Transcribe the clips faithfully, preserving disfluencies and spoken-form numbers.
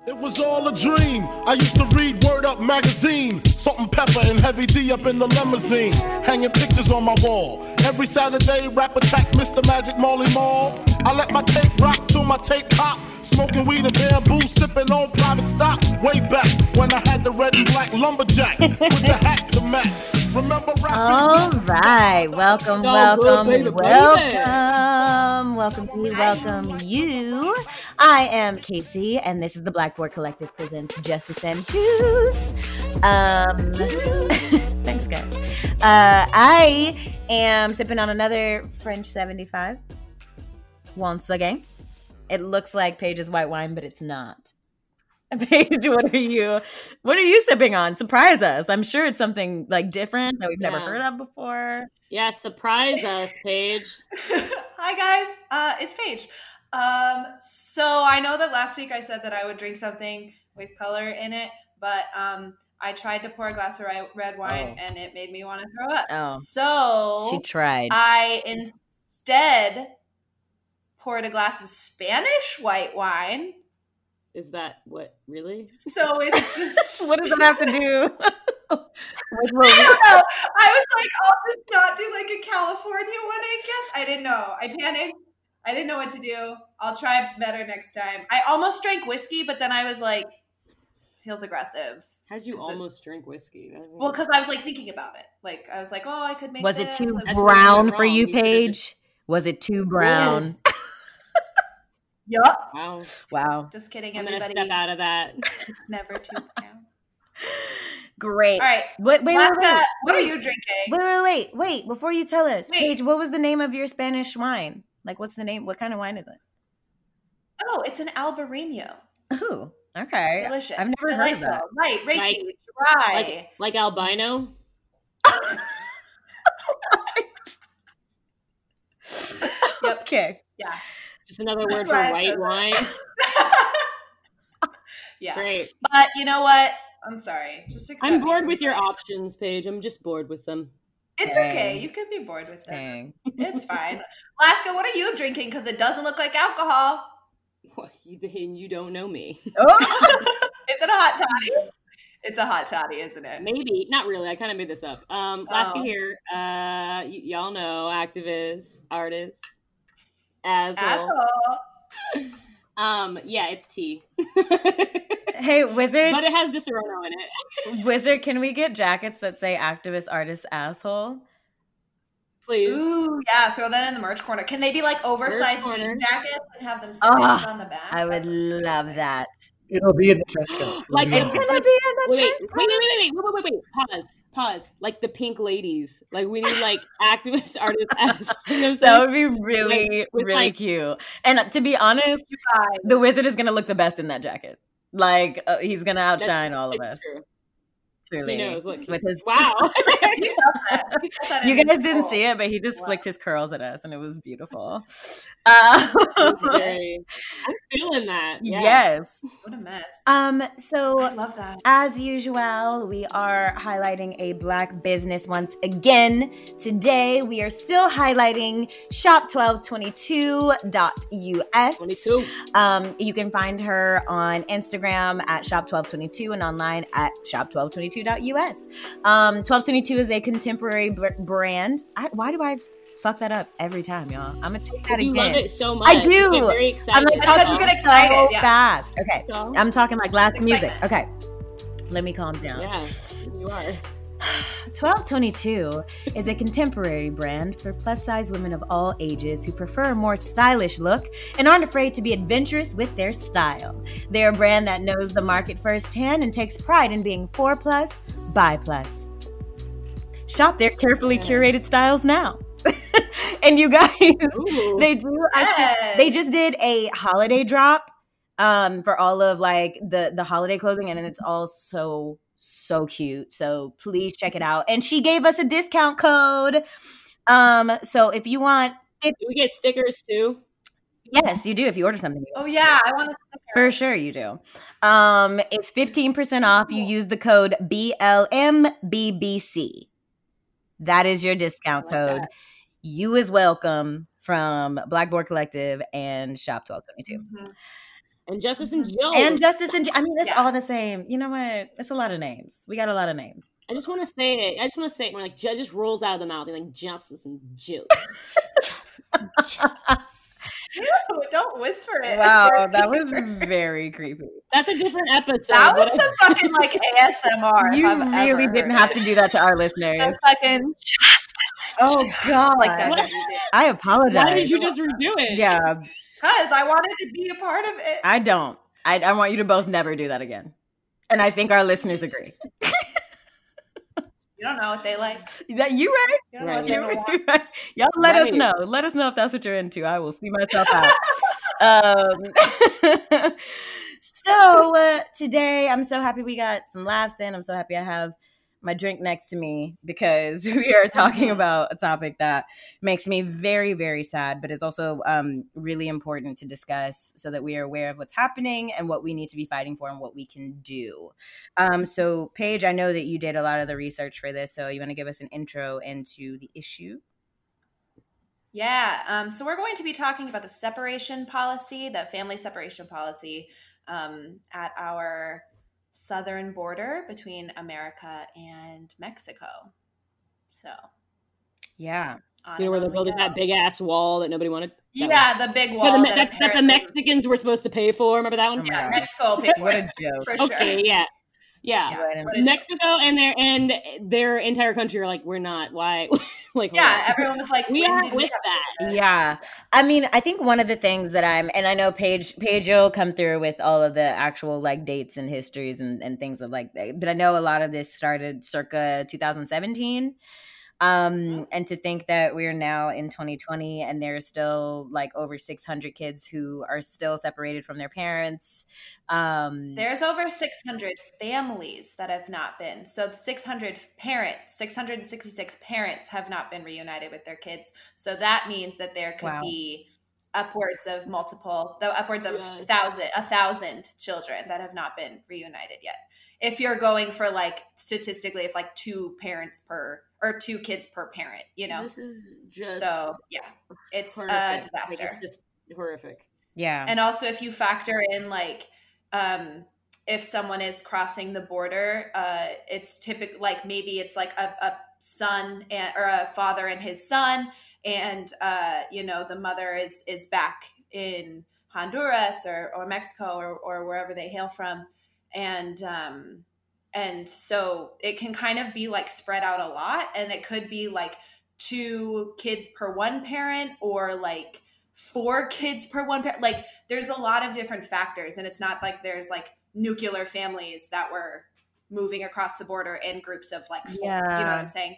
It was all a dream. I used to read Word Up magazine, Salt and Pepper and Heavy D up in the limousine, hanging pictures on my wall. Every Saturday, rap attack, Mister Magic Marley Marl. I let my tape rock till my tape pop, smoking weed and bamboo, sipping on private stock. Way back when I had the red and black lumberjack with the hat to match. Remember rapping? All right, welcome, welcome, welcome, welcome, you, welcome you. I am Casey, and this is the Blackboard Collective presents Justice and Juice. Um, thanks, guys. Uh, I am sipping on another French seventy-five. Once again, it looks like Paige's white wine, but it's not. Paige, what are you? What are you sipping on? Surprise us! I'm sure it's something like different that we've yeah. never heard of before. Yeah, surprise us, Paige. Hi guys, uh, it's Paige. Um, so I know that last week I said that I would drink something with color in it, but um, I tried to pour a glass of red wine oh. and it made me want to throw up. Oh. So she tried. I instead poured a glass of Spanish white wine. Is that what, really? So it's just... What does that have to do? I don't know. I was like, I'll just not do like a California one, I guess. I didn't know. I panicked. I didn't know what to do. I'll try better next time. I almost drank whiskey, but then I was like, feels aggressive. How'd you almost it, drink whiskey? Well, because I was like thinking about it. Like, I was like, oh, I could make Was this. it too That's brown for you, Paige? Just... Was it too brown? Yes. Yup. Wow. Wow. Just kidding, I'm everybody. Gonna step out of that. It's never too brown. Great. All right. Wait, wait, Alaska, wait, wait. What are you drinking? Wait, wait, wait, wait. Before you tell us, wait. Paige, what was the name of your Spanish wine? Like, what's the name? What kind of wine is it? Oh, it's an Albarino. Ooh, okay. Delicious. I've never Delightful. heard of that. Light, racy, like, dry. Like, like albino? Yep. Okay. Yeah. Just another word for white wine. Yeah. Great. But you know what? I'm sorry. Just accept I'm bored me. with your options, Paige. I'm just bored with them. It's Dang. okay. You can be bored with them. Dang. It's fine. Alaska, what are you drinking? Because it doesn't look like alcohol. What? You, you don't know me. Oh. Is it a hot toddy? It's a hot toddy, isn't it? Maybe. Not really. I kind of made this up. Um, Alaska Oh. here. Uh, y- y'all know activists, artists, asshole. Asshole. Um, yeah, it's tea. Hey, Wizard. But it has Disaronno in it. Wizard, can we get jackets that say activist, artist, asshole? Please. Ooh, yeah, throw that in the merch corner. Can they be like oversized Merch corner. jean jackets and have them stitched Oh, on the back? I would love that. It'll be in the trench coat. Like It's it's gonna like, be in the wait, wait, trench wait, wait, wait, wait, wait, wait, wait, wait, pause, pause. Like the pink ladies. Like we need like activist artists. As, you know what I'm That saying? would be really, Like, with, really like- cute. And uh, to be honest, the Wizard is gonna look the best in that jacket. Like uh, he's gonna That's- outshine all of it's us. true. Truly. He knows. Look, With his, wow. He felt that. He felt that in you his guys didn't soul. see it, but he just Wow. flicked his curls at us, and it was beautiful. Uh, It's very- I'm feeling that. Yeah. Yes. What a mess. Um. I So. love that. As usual, we are highlighting a Black business once again. Today, we are still highlighting shop twelve twenty-two dot U S. twenty-two. Um, you can find her on Instagram at shop twelve twenty-two and online at shop twelve twenty-two dot U S. Um, twelve twenty-two is a contemporary b- brand. I, why do I fuck that up every time, y'all? I'm gonna take that You again. love it so much. I do. You get very excited. I'm like That's 'cause talking you get excited, so yeah. fast. Okay, So? I'm talking like last It's music. excitement. Okay, let me calm down. Yeah, you are. twelve twenty-two is a contemporary brand for plus-size women of all ages who prefer a more stylish look and aren't afraid to be adventurous with their style. They're a brand that knows the market firsthand and takes pride in being four plus, by plus. Shop their carefully Yes. curated styles now. And you guys, Ooh. they do. I think Yes. they just did a holiday drop um, for all of like the the holiday clothing, and it's all so so cute. So please check it out. And she gave us a discount code. Um, so if you want, if, Do we get stickers too? yes, you do. If you order something, Oh yeah, I want to sticker. for sure you do. Um, it's fifteen percent off. You use the code B L M B B C. That is your discount I love code. that. You is welcome from Blackboard Collective and Shop twelve twenty-two. Mhm. And Justice and Jill. And Justice and Jill. I mean, it's Yeah. all the same. You know what? It's a lot of names. We got a lot of names. I just want to say it. I just want to say it when like Judge just rolls out of the mouth. They're like Justice and Jill. Justice and Jill. Ew, don't whisper it. Wow, that was very creepy. That's a different episode. That was but- some fucking like A S M R. You I've really ever didn't heard have it. to do that to our listeners. That's fucking Oh God, like that's what you did. I apologize. Why did you just redo it? Yeah, Because I wanted to be a part of it. I don't. I, I want you to both never do that again. And I think our listeners agree. You don't know what they like. That you right? You don't know Right. what they You're want. right. Y'all let us Right. know. Let us know if that's what you're into. I will see myself out. um, so uh, today, I'm so happy we got some laughs in. I'm so happy I have my drink next to me because we are talking about a topic that makes me very, very sad, but is also um, really important to discuss so that we are aware of what's happening and what we need to be fighting for and what we can do. Um, so, Paige, I know that you did a lot of the research for this, so you want to give us an intro into the issue? Yeah. Um, so we're going to be talking about the separation policy, the family separation policy um, at our southern border between America and Mexico. So, Yeah. on You know where and they're on we building go. that big ass wall that nobody wanted? That Yeah, the big one. wall That the, that, that, that the apparently- Mexicans were supposed to pay for. Remember that one? Oh my Yeah, God. Mexico will pay for What it, a joke. for sure. Okay, yeah. Yeah. Yeah, Right. what a joke. Mexico and their and their entire country are like, we're not. Why? like, Yeah, hold on. everyone was like, We when are did with have that. this? Yeah. I mean, I think one of the things that I'm, and I know Paige, Paige will come through with all of the actual like dates and histories and, and things of like that. But I know a lot of this started circa two thousand seventeen. Um, and to think that we're now in twenty twenty and there's still like over six hundred kids who are still separated from their parents. Um, There's over six hundred families that have not been. So six hundred parents, six hundred sixty-six parents have not been reunited with their kids. So that means that there could Wow. be upwards of multiple, the upwards of Yes. thousand, a thousand children that have not been reunited yet. If you're going for like statistically, if like two parents per or two kids per parent, you know. This is just So yeah, it's a horrific. Like, disaster. it's just horrific. yeah. And also, if you factor in like, um, if someone is crossing the border, uh, it's typical. Like maybe it's like a, a son and, or a father and his son, and uh, you know the mother is is back in Honduras or or Mexico or or wherever they hail from, and um, and so it can kind of be like spread out a lot, and it could be like two kids per one parent or like four kids per one parent. Like there's a lot of different factors, and it's not like there's like nuclear families that were moving across the border in groups of like four, you know Yeah. what I'm saying?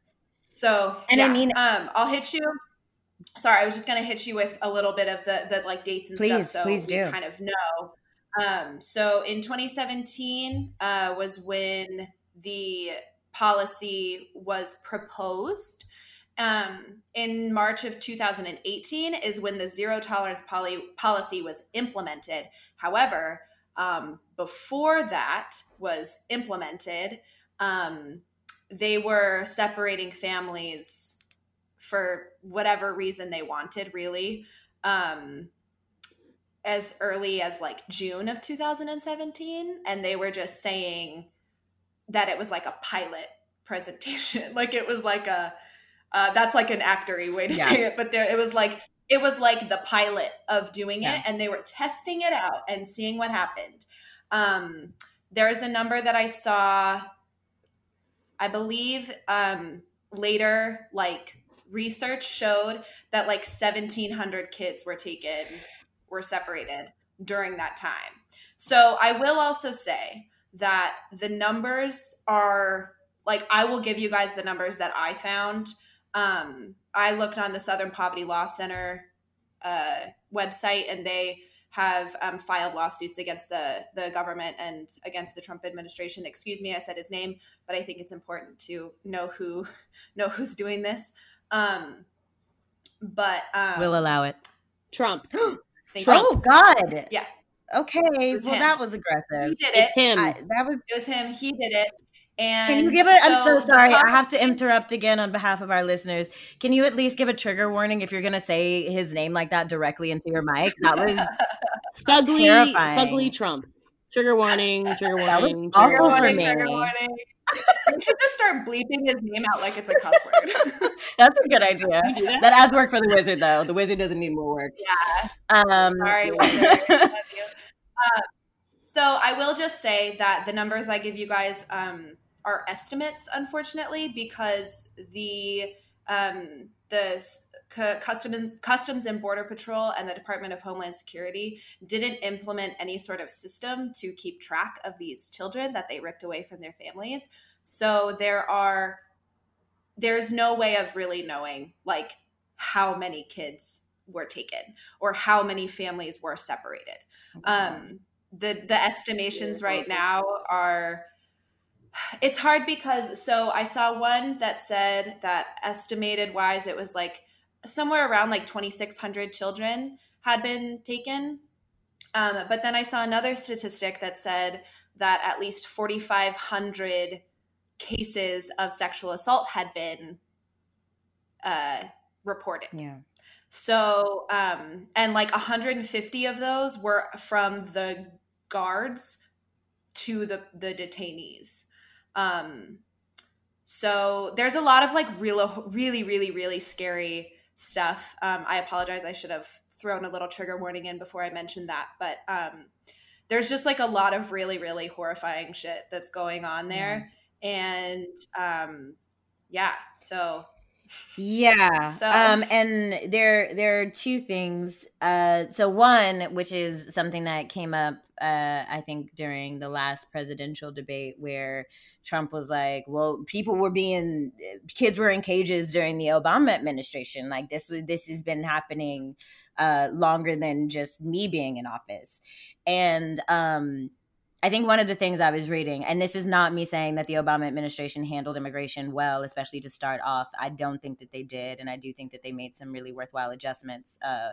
So And I yeah, mean- um I'll hit you. Sorry, I was just gonna hit you with a little bit of the the like dates and Please, stuff so please we do. kind of know. Um so in twenty seventeen uh was when the policy was proposed. Um, in March of two thousand eighteen is when the zero tolerance poly- policy was implemented. However, um, before that was implemented, um, they were separating families for whatever reason they wanted, really, um, as early as like June of two thousand seventeen. And they were just saying that it was like a pilot presentation. Like it was like a, Uh, that's like an actory way to Yeah. say it, but there it was like it was like the pilot of doing Yeah. it, and they were testing it out and seeing what happened. Um, there's a number that I saw, I believe, um, later, like research showed that like seventeen hundred kids were taken, were separated during that time. So I will also say that the numbers are like, I will give you guys the numbers that I found. Um, I looked on the Southern Poverty Law Center uh, website, and they have um, filed lawsuits against the the government and against the Trump administration. Excuse me, I said his name, but I think it's important to know who know who's doing this. Um, but um, We'll allow it. Trump. thank Trump. Oh God. Yeah. Okay. was Well, him. that was you. aggressive. He did it. It's him. I, that was It was him. He did it. And can you give it? I'm so so the sorry. I policy- have to interrupt again on behalf of our listeners. Can you at least give a trigger warning if you're going to say his name like that directly into your mic? That was Fugly, terrifying. Fugly Trump. Trigger warning, trigger That was warning, awful trigger for warning. me. Trigger warning. We should just start bleeping his name out like it's a cuss word. That's a good idea. You do that? That adds work for the wizard, though. The wizard doesn't need more work. Yeah. Um, Sorry, wizard. Love you. Uh, so I will just say that the numbers I give you guys um, are estimates, unfortunately, because the um, the c- customs customs and border patrol and the Department of Homeland Security didn't implement any sort of system to keep track of these children that they ripped away from their families. So there are there's no way of really knowing like how many kids were taken or how many families were separated. Um, the the estimations right now are. It's hard because, so I saw one that said that estimated wise, it was like somewhere around like twenty-six hundred children had been taken. Um, but then I saw another statistic that said that at least forty-five hundred cases of sexual assault had been uh, reported. Yeah. So, um, and like one hundred fifty of those were from the guards to the, the detainees. Um, so there's a lot of like real, really, really, really scary stuff. Um, I apologize. I should have thrown a little trigger warning in before I mentioned that, but, um, there's just like a lot of really, really horrifying shit that's going on there. Mm. And, um, yeah, so. Yeah. So. Um, and there, there are two things. Uh, so one, which is something that came up, uh, I think during the last presidential debate where Trump was like, well, people were being, kids were in cages during the Obama administration. Like this, this has been happening uh, longer than just me being in office. And um, I think one of the things I was reading, and this is not me saying that the Obama administration handled immigration well, especially to start off. I don't think that they did. And I do think that they made some really worthwhile adjustments uh,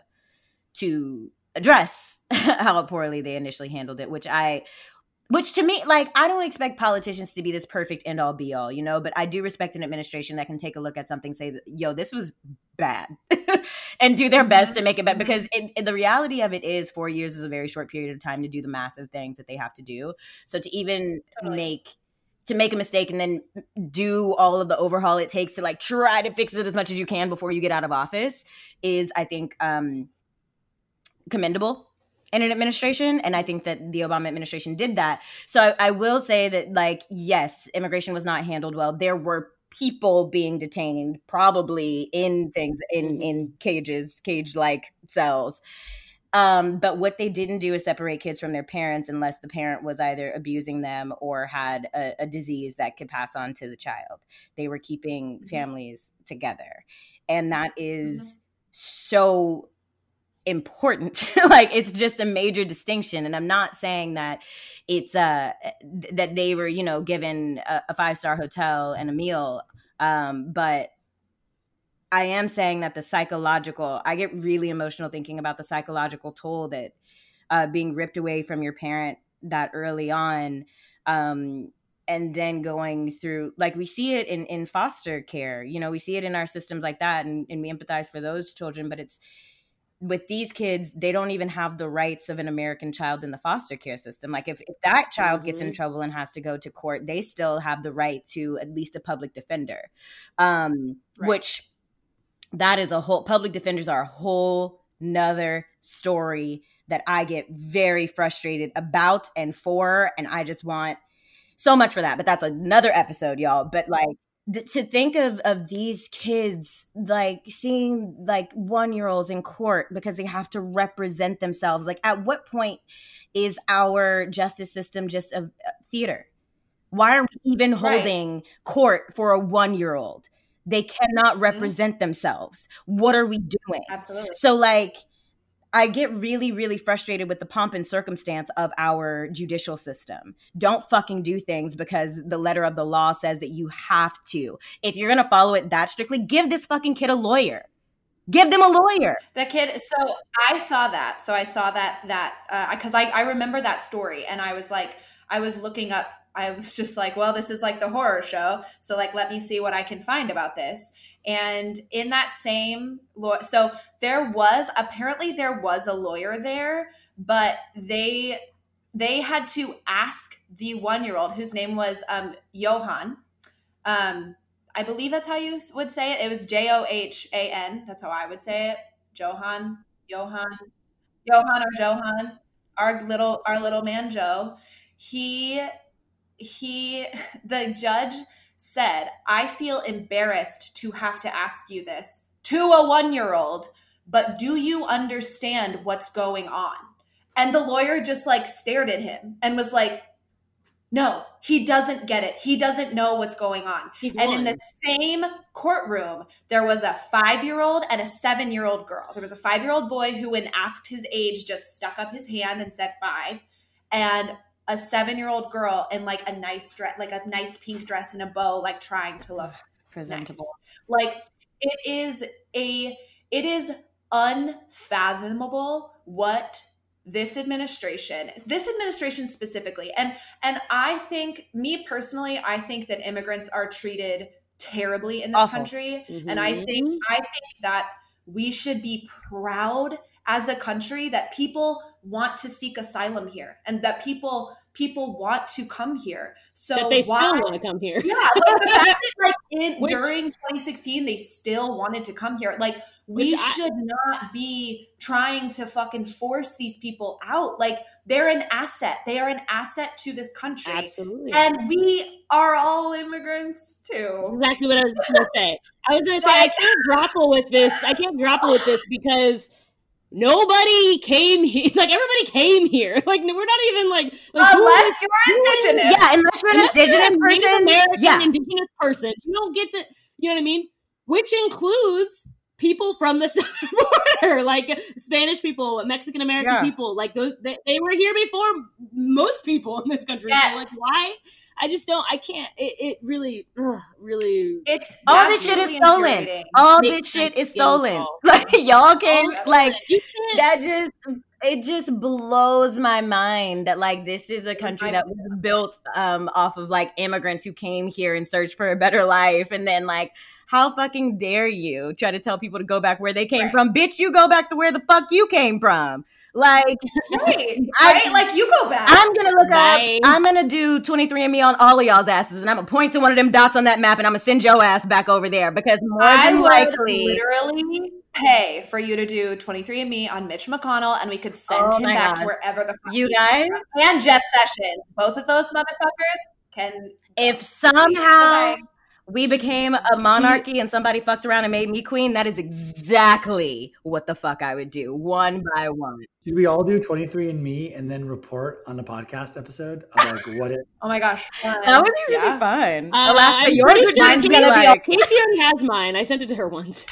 to address how poorly they initially handled it, which I... Which to me, like, I don't expect politicians to be this perfect end all be all, you know, but I do respect an administration that can take a look at something, say, yo, this was bad and do their best to make it better. Because it, it, the reality of it is four years is a very short period of time to do the massive things that they have to do. So to even totally. make to make a mistake and then do all of the overhaul it takes to like try to fix it as much as you can before you get out of office is, I think, um, commendable in an administration. And I think that the Obama administration did that. So I, I will say that, like, yes, immigration was not handled well. There were people being detained, probably in things, in, in cages, cage-like cells. Um, but what they didn't do is separate kids from their parents unless the parent was either abusing them or had a, a disease that could pass on to the child. They were keeping mm-hmm. families together. And that is mm-hmm. so important. Like, it's just a major distinction. And I'm not saying that it's uh th- that they were, you know, given a, a five-star hotel and a meal. Um, but I am saying that the psychological, I get really emotional thinking about the psychological toll that uh, being ripped away from your parent that early on, um, and then going through, like, we see it in, in foster care, you know, we see it in our systems like that, and, and we empathize for those children, but it's, with these kids, they don't even have the rights of an American child in the foster care system. Like, if, if that child mm-hmm. gets in trouble and has to go to court, they still have the right to at least a public defender, um, right. which that is a whole, public defenders are a whole nother story that I get very frustrated about and for, and I just want so much for that. But that's another episode, y'all. But like, to think of, of these kids, like seeing like one-year-olds in court because they have to represent themselves. Like, at what point is our justice system just a, a theater? Why are we even holding right. court for a one-year-old? They cannot represent mm-hmm. themselves. What are we doing? Absolutely. So like, I get really, really frustrated with the pomp and circumstance of our judicial system. Don't fucking do things because the letter of the law says that you have to. If you're going to follow it that strictly, give this fucking kid a lawyer. Give them a lawyer. The kid. So I saw that. So I saw that, that, uh, cause I, I remember that story and I was like, I was looking up I was just like, well, this is like the horror show. So like, let me see what I can find about this. And in that same law, so there was, apparently there was a lawyer there, but they, they had to ask the one-year-old whose name was um, Johan. Um, I believe that's how you would say it. It was J O H A N. That's how I would say it. Johan, Johan, Johan or Johan. Our little, our little man Joe. He, he, the judge said, I feel embarrassed to have to ask you this to a one-year-old, but do you understand what's going on? And the lawyer just like stared at him and was like, no, he doesn't get it. He doesn't know what's going on. He's and won. in the same courtroom, there was a five-year-old and a seven-year-old girl. There was a five-year-old boy who, when asked his age, just stuck up his hand and said five. And a seven-year-old girl in like a nice dress, like a nice pink dress and a bow, like trying to look Presentable. nice. Like it is a, it is unfathomable what this administration, this administration specifically, and and I think, me personally, I think that immigrants are treated terribly in this Awful. country, Mhm. and I think I think that we should be proud as a country that people want to seek asylum here, and that people people want to come here. So that they why, still want to come here. yeah, like the fact that like in, Which- during twenty sixteen they still wanted to come here. Like we Which I- should not be trying to fucking force these people out. Like they're an asset. They are an asset to this country. Absolutely. And we are all immigrants too. That's exactly what I was going to say. I was going to say, I can't grapple with this. I can't grapple with this because nobody came here. Like, everybody came here. Like, we're not even, like... like who Unless is- you're indigenous. Yeah, unless you're an unless you're indigenous a Native person. American Yeah. indigenous person, you don't get to... You know what I mean? Which includes people from the southern border, like Spanish people, Mexican American Yeah. people. Like, those... They, they were here before most people in this country. Yes. So, like, why? I just don't... I can't... It, it really... Ugh, really... It's All this shit is absolutely stolen. infuriating. All Makes this shit my is skin stolen. crawl. Like y'all came, All of like it. You can't... that just it just blows my mind that like this is a country my that was built um off of like immigrants who came here and searched for a better life, and then like how fucking dare you try to tell people to go back where they came Right. from? Bitch, you go back to where the fuck you came from. Like Right. I- right? Like you go back. I'm gonna look Bye. up. I'm gonna do twenty-three and me on all of y'all's asses, and I'm gonna point to one of them dots on that map, and I'm gonna send your ass back over there because more I than would likely, literally pay for you to do twenty-three and me on Mitch McConnell, and we could send Oh him my back gosh. to wherever the fuck you he- guys, and Jeff Sessions. Both of those motherfuckers can. if somehow Bye. we became a monarchy and somebody fucked around and made me queen, that is exactly what the fuck I would do, one by one. Should we all do twenty-three and me and then report on a podcast episode of like what it? Oh my gosh, fun. That would be really Yeah. fun. Uh, Alaska, I'm yours pretty would sure just be Casey already- like, Casey already has mine. I sent it to her once.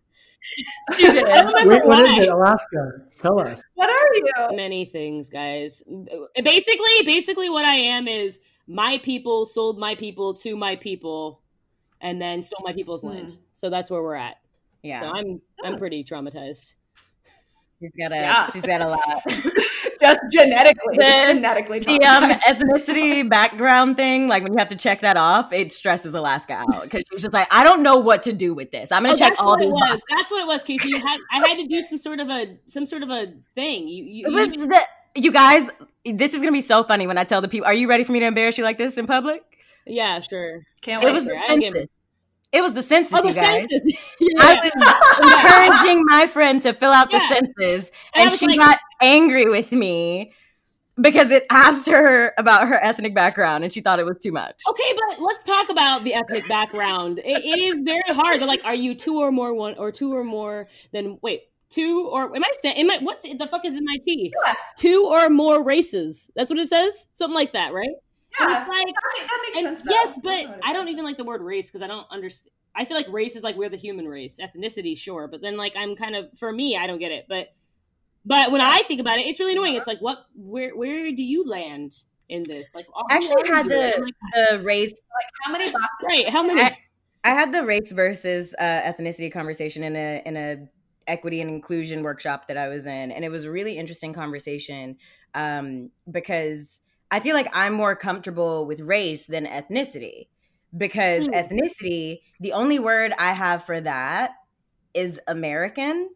she did. I don't remember Wait, what is why. it? Alaska. Tell us. What are you? Many things, guys. Basically, basically, what I am is my people sold my people to my people, and then stole my people's Hmm. land. So that's where we're at. Yeah, So I'm I'm pretty traumatized. she's got a Yeah. she's got a lot. Just genetically, just The- genetically The um, traumatized. ethnicity background thing, like when you have to check that off, it stresses Alaska out because she's just like, I don't know what to do with this. I'm gonna Oh, check that's all what these it was. boxes. That's what it was, Casey. You had I had to do some sort of a some sort of a thing. You, you, It you was even- the you guys. This is gonna be so funny when I tell the people. Are you ready for me to embarrass you like this in public? yeah, sure. Can't It wait. was for the it. I don't give a- census. It was the census, Oh, the you guys. census. yeah. I was encouraging my friend to fill out the Yeah. census, And I and was she like- got angry with me because it asked her about her ethnic background, and she thought it was too much. Okay, but let's talk about the ethnic background. It, it is very hard. They're like, are you two or more one or two or more than wait two or am I saying am I what the, the fuck is in my tea? Yeah. Two or more races. That's what it says. Something like that, right? Yeah, It's like- that, that makes And sense. Though. yes, That's but what it I don't says. even like the word race because I don't understand. I feel like race is like we're the human race. Ethnicity, sure, but then like I'm kind of for me, I don't get it. But but when I think about it, it's really annoying. It's like what where where do you land in this? Like who I actually are had you? the I'm like, the race. Like how many boxes? right. How many? I, I had the race versus uh, ethnicity conversation in a in a equity and inclusion workshop that I was in, and it was a really interesting conversation um, because I feel like I'm more comfortable with race than ethnicity because Hmm. ethnicity, the only word I have for that is American.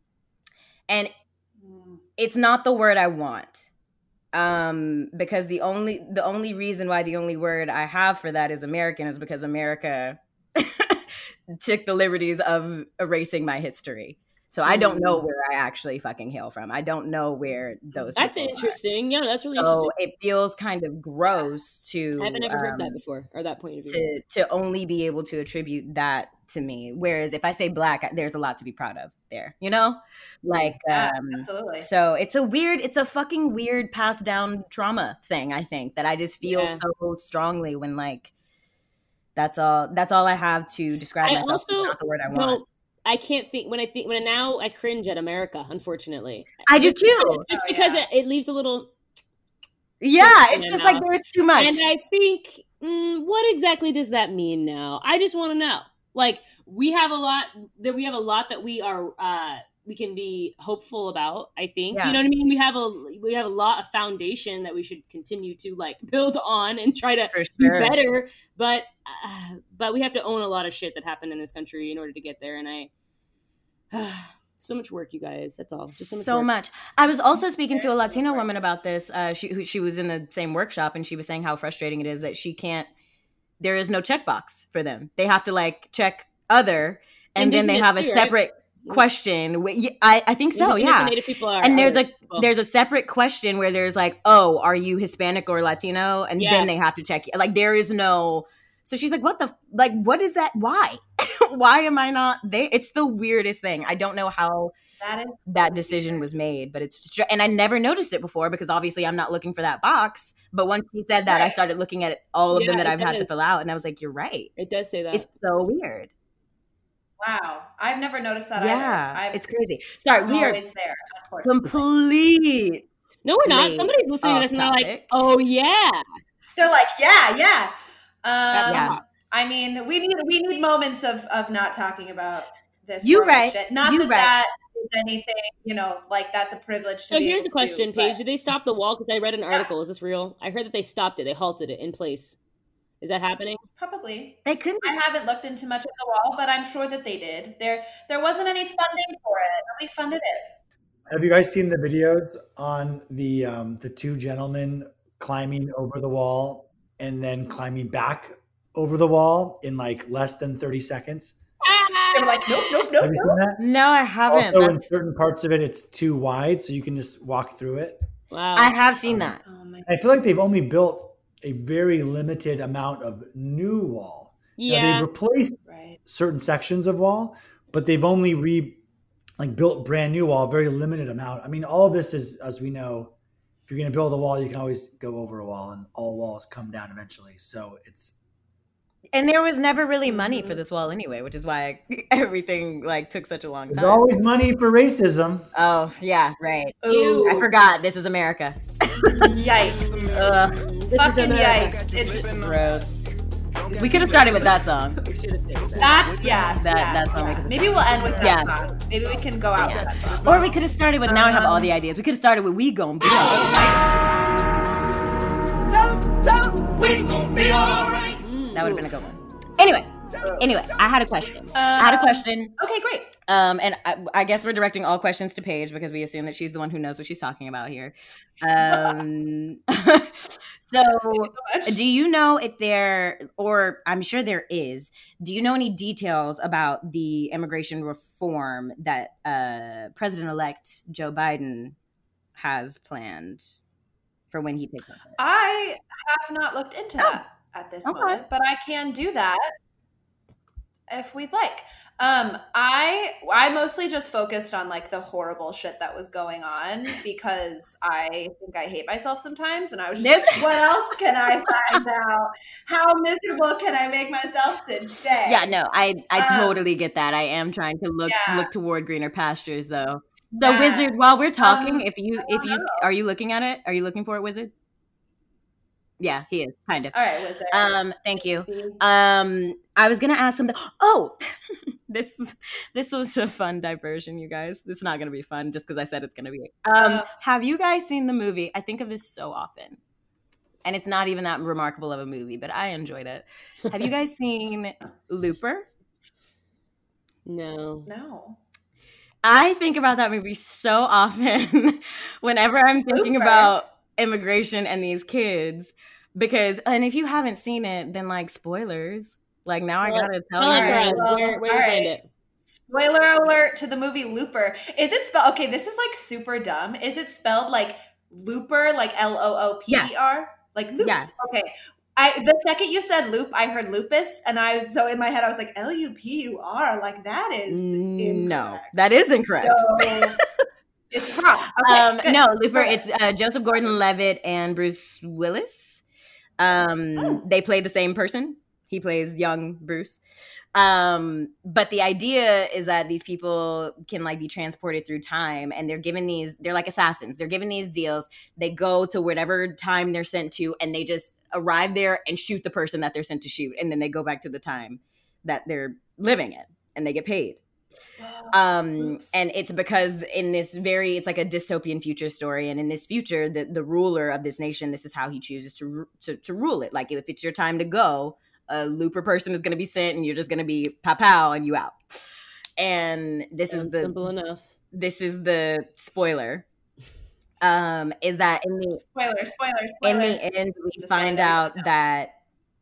And it's not the word I want. Um, because the only the only reason why the only word I have for that is American is because America took the liberties of erasing my history. So I don't know where I actually fucking hail from. I don't know where those That's people are. interesting. Yeah, that's really So interesting. it feels kind of gross to I haven't ever heard that um, before, or that point of view. to to only be able to attribute that to me. Whereas if I say black, there's a lot to be proud of there, you know? Like Yeah, um absolutely. so it's a weird, it's a fucking weird passed down trauma thing, I think, that I just feel Yeah. so strongly when like that's all that's all I have to describe I myself. It's also not the word I want. don't. I can't think when I think when now I cringe at America. Unfortunately, I do Just because- too. Just Oh, because yeah. it, it leaves a little. Yeah, something it's in just my like mouth. there's too much. And I think, mm, what exactly does that mean now? I just want to know. Like, we have a lot that we have a lot that we are uh, we can be hopeful about. I think Yeah. you know what I mean. We have a we have a lot of foundation that we should continue to like build on and try to For be sure. better. But uh, but we have to own a lot of shit that happened in this country in order to get there. And I. So much work, you guys. That's all. Just so much. So work. much. I was also speaking to a Latino woman about this. Uh, she who, she was in the same workshop, and she was saying how frustrating it is that she can't. There is no checkbox for them. They have to like check other, and then they Indigenous have a too, right? separate question. Wi- y- I I think so. Indigenous Yeah. and Native people are. And there's are- a there's a separate question where there's like, oh, are you Hispanic or Latino? And Yeah. then they have to check. Like there is no. So she's like, what the like? What is that? Why? Why am I not there? It's the weirdest thing. I don't know how That is that decision was made, but it's str- and I never noticed it before because obviously I'm not looking for that box. But once she said that, I Right. started looking at all of them Yeah, that it I've had to does. fill out, and I was like, you're right. It does say that. It's so weird. wow. I've never noticed that Yeah, either. I've, it's crazy. Sorry, I'm we are always there. Unfortunately. complete. no, we're not. Wait, Somebody's listening to off this and they're like, topic. "Oh yeah, They're like, yeah, yeah. Um, Yeah. I mean, we need we need moments of of not talking about this. You horrible right. Shit. Not You that right. that is anything, you know, like that's a privilege to So be here's able a to question, do, Paige. but- Did they stop the wall? Because I read an article. Is this real? I heard that they stopped it. They halted it in place. Is that happening? Probably. They couldn't. I haven't looked into much of the wall, but I'm sure that they did. There there wasn't any funding for it. Nobody funded it. Have you guys seen the videos on the um, the two gentlemen climbing over the wall and then climbing back over the wall in like less than thirty seconds? They were like, nope, nope, nope, Have you nope. seen that? No, I haven't. Also, in That's- certain parts of it, it's too wide, so you can just walk through it. Wow. I have seen that. Oh my I feel like they've only built a very limited amount of new wall. Now, yeah. they've replaced right. certain sections of wall, but they've only re like built brand new wall, very limited amount. I mean, all of this is, as we know, if you're going to build a wall, you can always go over a wall, and all walls come down eventually. So it's And there was never really money for this wall anyway, which is why everything like took such a long there's time. always money for racism. Oh yeah, right. Ooh. I forgot. This is America. Yikes. Ugh, This Fucking is yikes. It's gross. We could have started with that song. that's yeah. That- yeah, that's what yeah. makes it Maybe we'll end with that Yeah. song. Maybe we can go out with that song. Or we could have started with. Now I have all the ideas. We could have started with "We Gon' Be Alright." That would have been a good one. Anyway, anyway, I had a question. I had a question. Okay, great. Um, and I, I guess we're directing all questions to Paige because we assume that she's the one who knows what she's talking about here. Um, so, do you know if there, or I'm sure there is, do you know any details about the immigration reform that uh, President-elect Joe Biden has planned for when he takes office? I have not looked into that at this okay. moment, but I can do that if we'd like. Um, I I mostly just focused on like the horrible shit that was going on because I think I hate myself sometimes, and I was just This- like, what else can I find out? How miserable can I make myself today? Yeah, no, I I Um, totally get that. I am trying to look yeah. look toward greener pastures, though. So, Yeah. Wizard, while we're talking, Um, if you I if don't you know. are you looking at it? Are you looking for it, Wizard? Yeah, he is kind of. All right, Wizard. Um, thank you. Um, I was gonna ask something. Oh, this this was a fun diversion, you guys. It's not gonna be fun just because I said it's gonna be. Um, Uh, have you guys seen the movie? I think of this so often. and it's not even that remarkable of a movie, but I enjoyed it. Have you guys seen Looper? No. No. I think about that movie so often whenever I'm thinking Looper. about immigration and these kids, because, and if you haven't seen it, then like spoilers. Like now I Spoil- gotta tell Spoil you. it for Alright, us. well, Where, where do you alright. find it? Spoiler alert to the movie Looper. Is it spelled? Okay, this is like super dumb. Is it spelled like Looper, like L O O P E R, like loops? Yeah. Okay. I the second you said loop, I heard lupus, and I so in my head I was like L U P U R, like that is incorrect. No, that is incorrect. So it's wrong. Okay, um, good. no, Looper. It's uh, Joseph Gordon-Levitt and Bruce Willis. Um, Oh. They play the same person. He plays young Bruce. Um, but the idea is that these people can like be transported through time, and they're given these. They're like assassins. They're given these deals. They go to whatever time they're sent to, and they just arrive there and shoot the person that they're sent to shoot, and then they go back to the time that they're living in, and they get paid. Um, Oops. and it's because in this very, it's like a dystopian future story. And in this future, the, the ruler of this nation, this is how he chooses to, ru- to, to rule it. Like if it's your time to go, a looper person is going to be sent and you're just going to be pow pow and you out. And this is Sounds the, simple enough. this is the spoiler. Um, is that in the, Spoiler, spoiler, spoiler. in the end, we Just find wanted to out know. that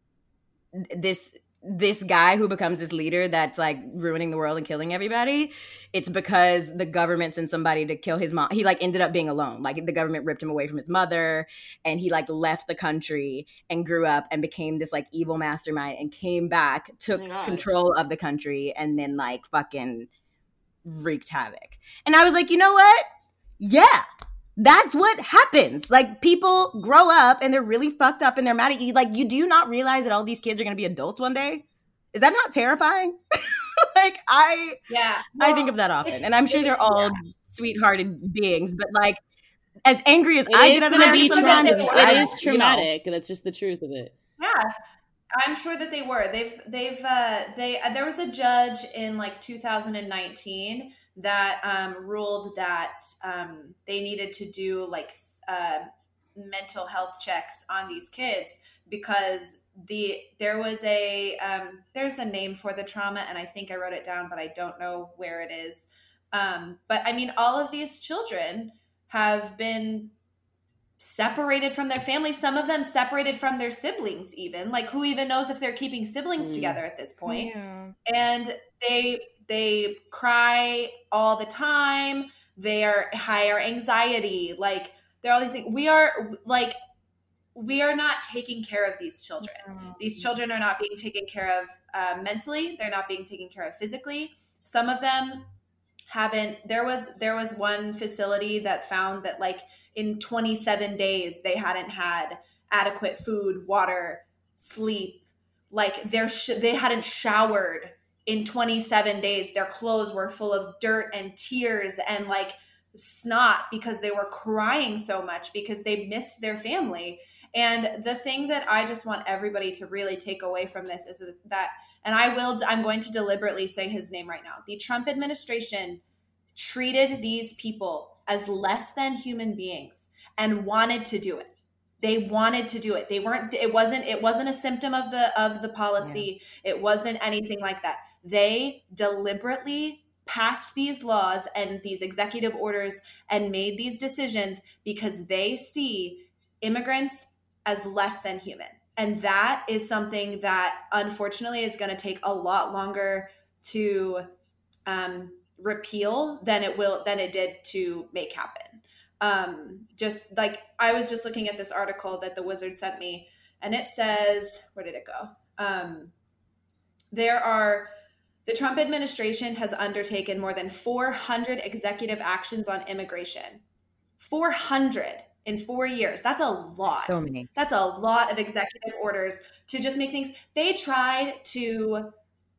this this guy who becomes this leader that's like ruining the world and killing everybody, it's because the government sent somebody to kill his mom. He like ended up being alone. Like the government ripped him away from his mother, and he like left the country and grew up and became this like evil mastermind and came back, took Oh my gosh. control of the country, and then like fucking wreaked havoc. And I was like, you know what? Yeah. That's what happens. Like people grow up and they're really fucked up and they're mad at you. Like you do not realize that all these kids are going to be adults one day. Is that not terrifying? Like I, Yeah, I well, think of that often, it's- and I'm sure they're all yeah. sweethearted beings. But like, as angry as It I is get at going to America be sometimes, traumatic. I- It is you know. traumatic. That's just the truth of it. Yeah, I'm sure that they were. They've they've uh, they uh, there was a judge in like two thousand nineteen that um, ruled that um, they needed to do like s- uh, mental health checks on these kids because the there was a um, there's a name for the trauma, and I think I wrote it down, but I don't know where it is. Um, but I mean, all of these children have been separated from their family, some of them separated from their siblings, even like who even knows if they're keeping siblings Mm. together at this point. Yeah. And they they cry all the time, they are higher anxiety, like they're all these things. We are like we are not taking care of these children. These children are not being taken care of uh, mentally, they're not being taken care of physically. Some of them haven't there was there was one facility that found that like in twenty-seven days they hadn't had adequate food, water, sleep, like they're sh- they hadn't showered in twenty-seven days. Their clothes were full of dirt and tears and like snot because they were crying so much because they missed their family. And the thing that I just want everybody to really take away from this is that, and I will, I'm going to deliberately say his name right now. The Trump administration treated these people as less than human beings and wanted to do it. They wanted to do it. They weren't, it wasn't, it wasn't a symptom of the, of the policy. Yeah. It wasn't anything like that. They deliberately passed these laws and these executive orders and made these decisions because they see immigrants as less than human. And that is something that unfortunately is going to take a lot longer to um, repeal than it will, than it did to make happen. Um, just like, I was just looking at this article that the Wizard sent me, and it says, where did it go? Um, there are, the Trump administration has undertaken more than four hundred executive actions on immigration. four hundred in four years. That's a lot. So many. That's a lot of executive orders to just make things. They tried to